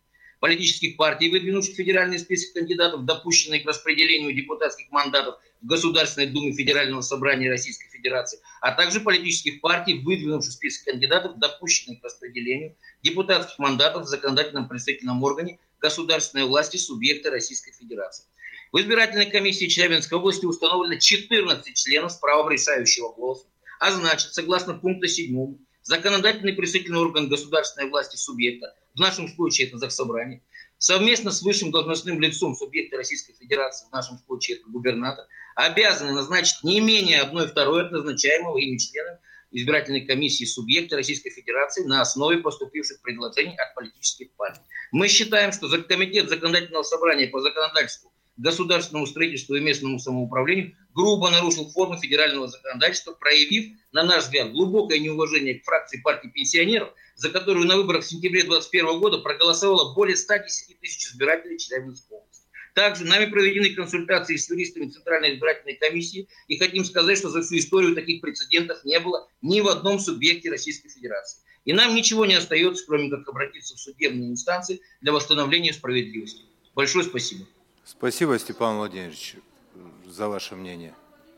политических партий, выдвинувших федеральный список кандидатов, допущенные к распределению депутатских мандатов в Государственной Думе Федерального собрания Российской Федерации, а также политических партий, выдвинувших список кандидатов, допущенных к распределению депутатских мандатов в законодательном представительном органе государственной власти субъекта Российской Федерации. В избирательной комиссии Челябинской области установлено четырнадцать членов с правом решающего голоса, а значит, согласно пункту седьмому, законодательный представительный орган государственной власти субъекта, в нашем случае это Заксобрание, совместно с высшим должностным лицом субъекта Российской Федерации, в нашем случае это губернатор, обязаны назначить не менее одной второй от назначаемого ими членом избирательной комиссии субъекта Российской Федерации на основе поступивших предложений от политических партий. Мы считаем, что Комитет законодательного собрания по законодательству, государственному строительству и местному самоуправлению грубо нарушил форму федерального законодательства, проявив, на наш взгляд, глубокое неуважение к фракции партии пенсионеров, за которую на выборах в сентябре две тысячи двадцать первого года проголосовало более ста десяти тысяч избирателей Челябинской области. Также нами проведены консультации с юристами Центральной избирательной комиссии, и хотим сказать, что за всю историю таких прецедентов не было ни в одном субъекте Российской Федерации. И нам ничего не остается, кроме как обратиться в судебные инстанции для восстановления справедливости. Большое спасибо. Спасибо, Степан Владимирович, за ваше мнение.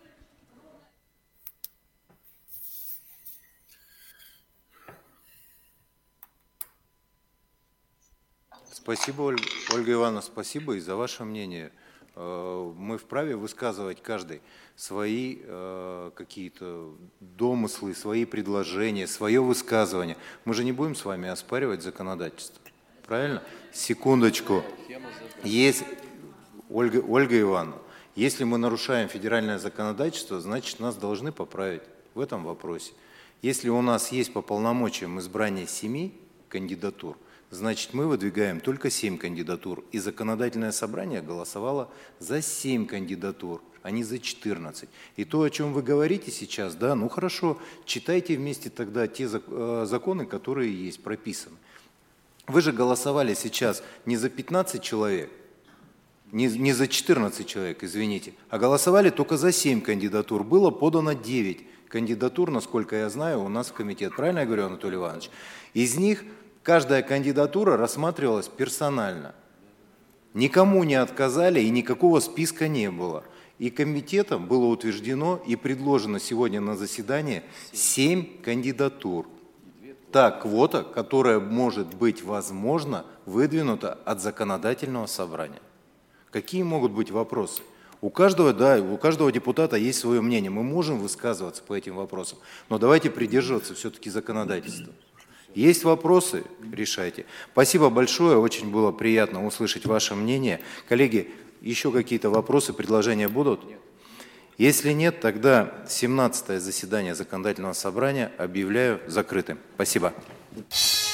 Спасибо, Ольга Ивановна, спасибо и за ваше мнение. Мы вправе высказывать каждый свои какие-то домыслы, свои предложения, свое высказывание. Мы же не будем с вами оспаривать законодательство. Правильно? Секундочку. Есть, Ольга, Ольга Ивановна, если мы нарушаем федеральное законодательство, значит, нас должны поправить в этом вопросе. Если у нас есть по полномочиям избрание семи кандидатур, значит, мы выдвигаем только семь кандидатур. И законодательное собрание голосовало за семь кандидатур, а не за четырнадцать. И то, о чем вы говорите сейчас, да, ну хорошо, читайте вместе тогда те законы, которые есть, прописаны. Вы же голосовали сейчас не за пятнадцать человек, не, не за четырнадцать человек, извините, а голосовали только за семь кандидатур. Было подано девять кандидатур, насколько я знаю, у нас в комитет. Правильно я говорю, Анатолий Иванович? Из них каждая кандидатура рассматривалась персонально. Никому не отказали и никакого списка не было. И комитетом было утверждено и предложено сегодня на заседании семь кандидатур. Та квота, которая может быть, возможно, выдвинута от законодательного собрания. Какие могут быть вопросы? У каждого, да, у каждого депутата есть свое мнение. Мы можем высказываться по этим вопросам, но давайте придерживаться все-таки законодательства. Есть вопросы? Решайте. Спасибо большое, очень было приятно услышать ваше мнение. Коллеги, еще какие-то вопросы, предложения будут? Если нет, тогда семнадцатое заседание законодательного собрания объявляю закрытым. Спасибо.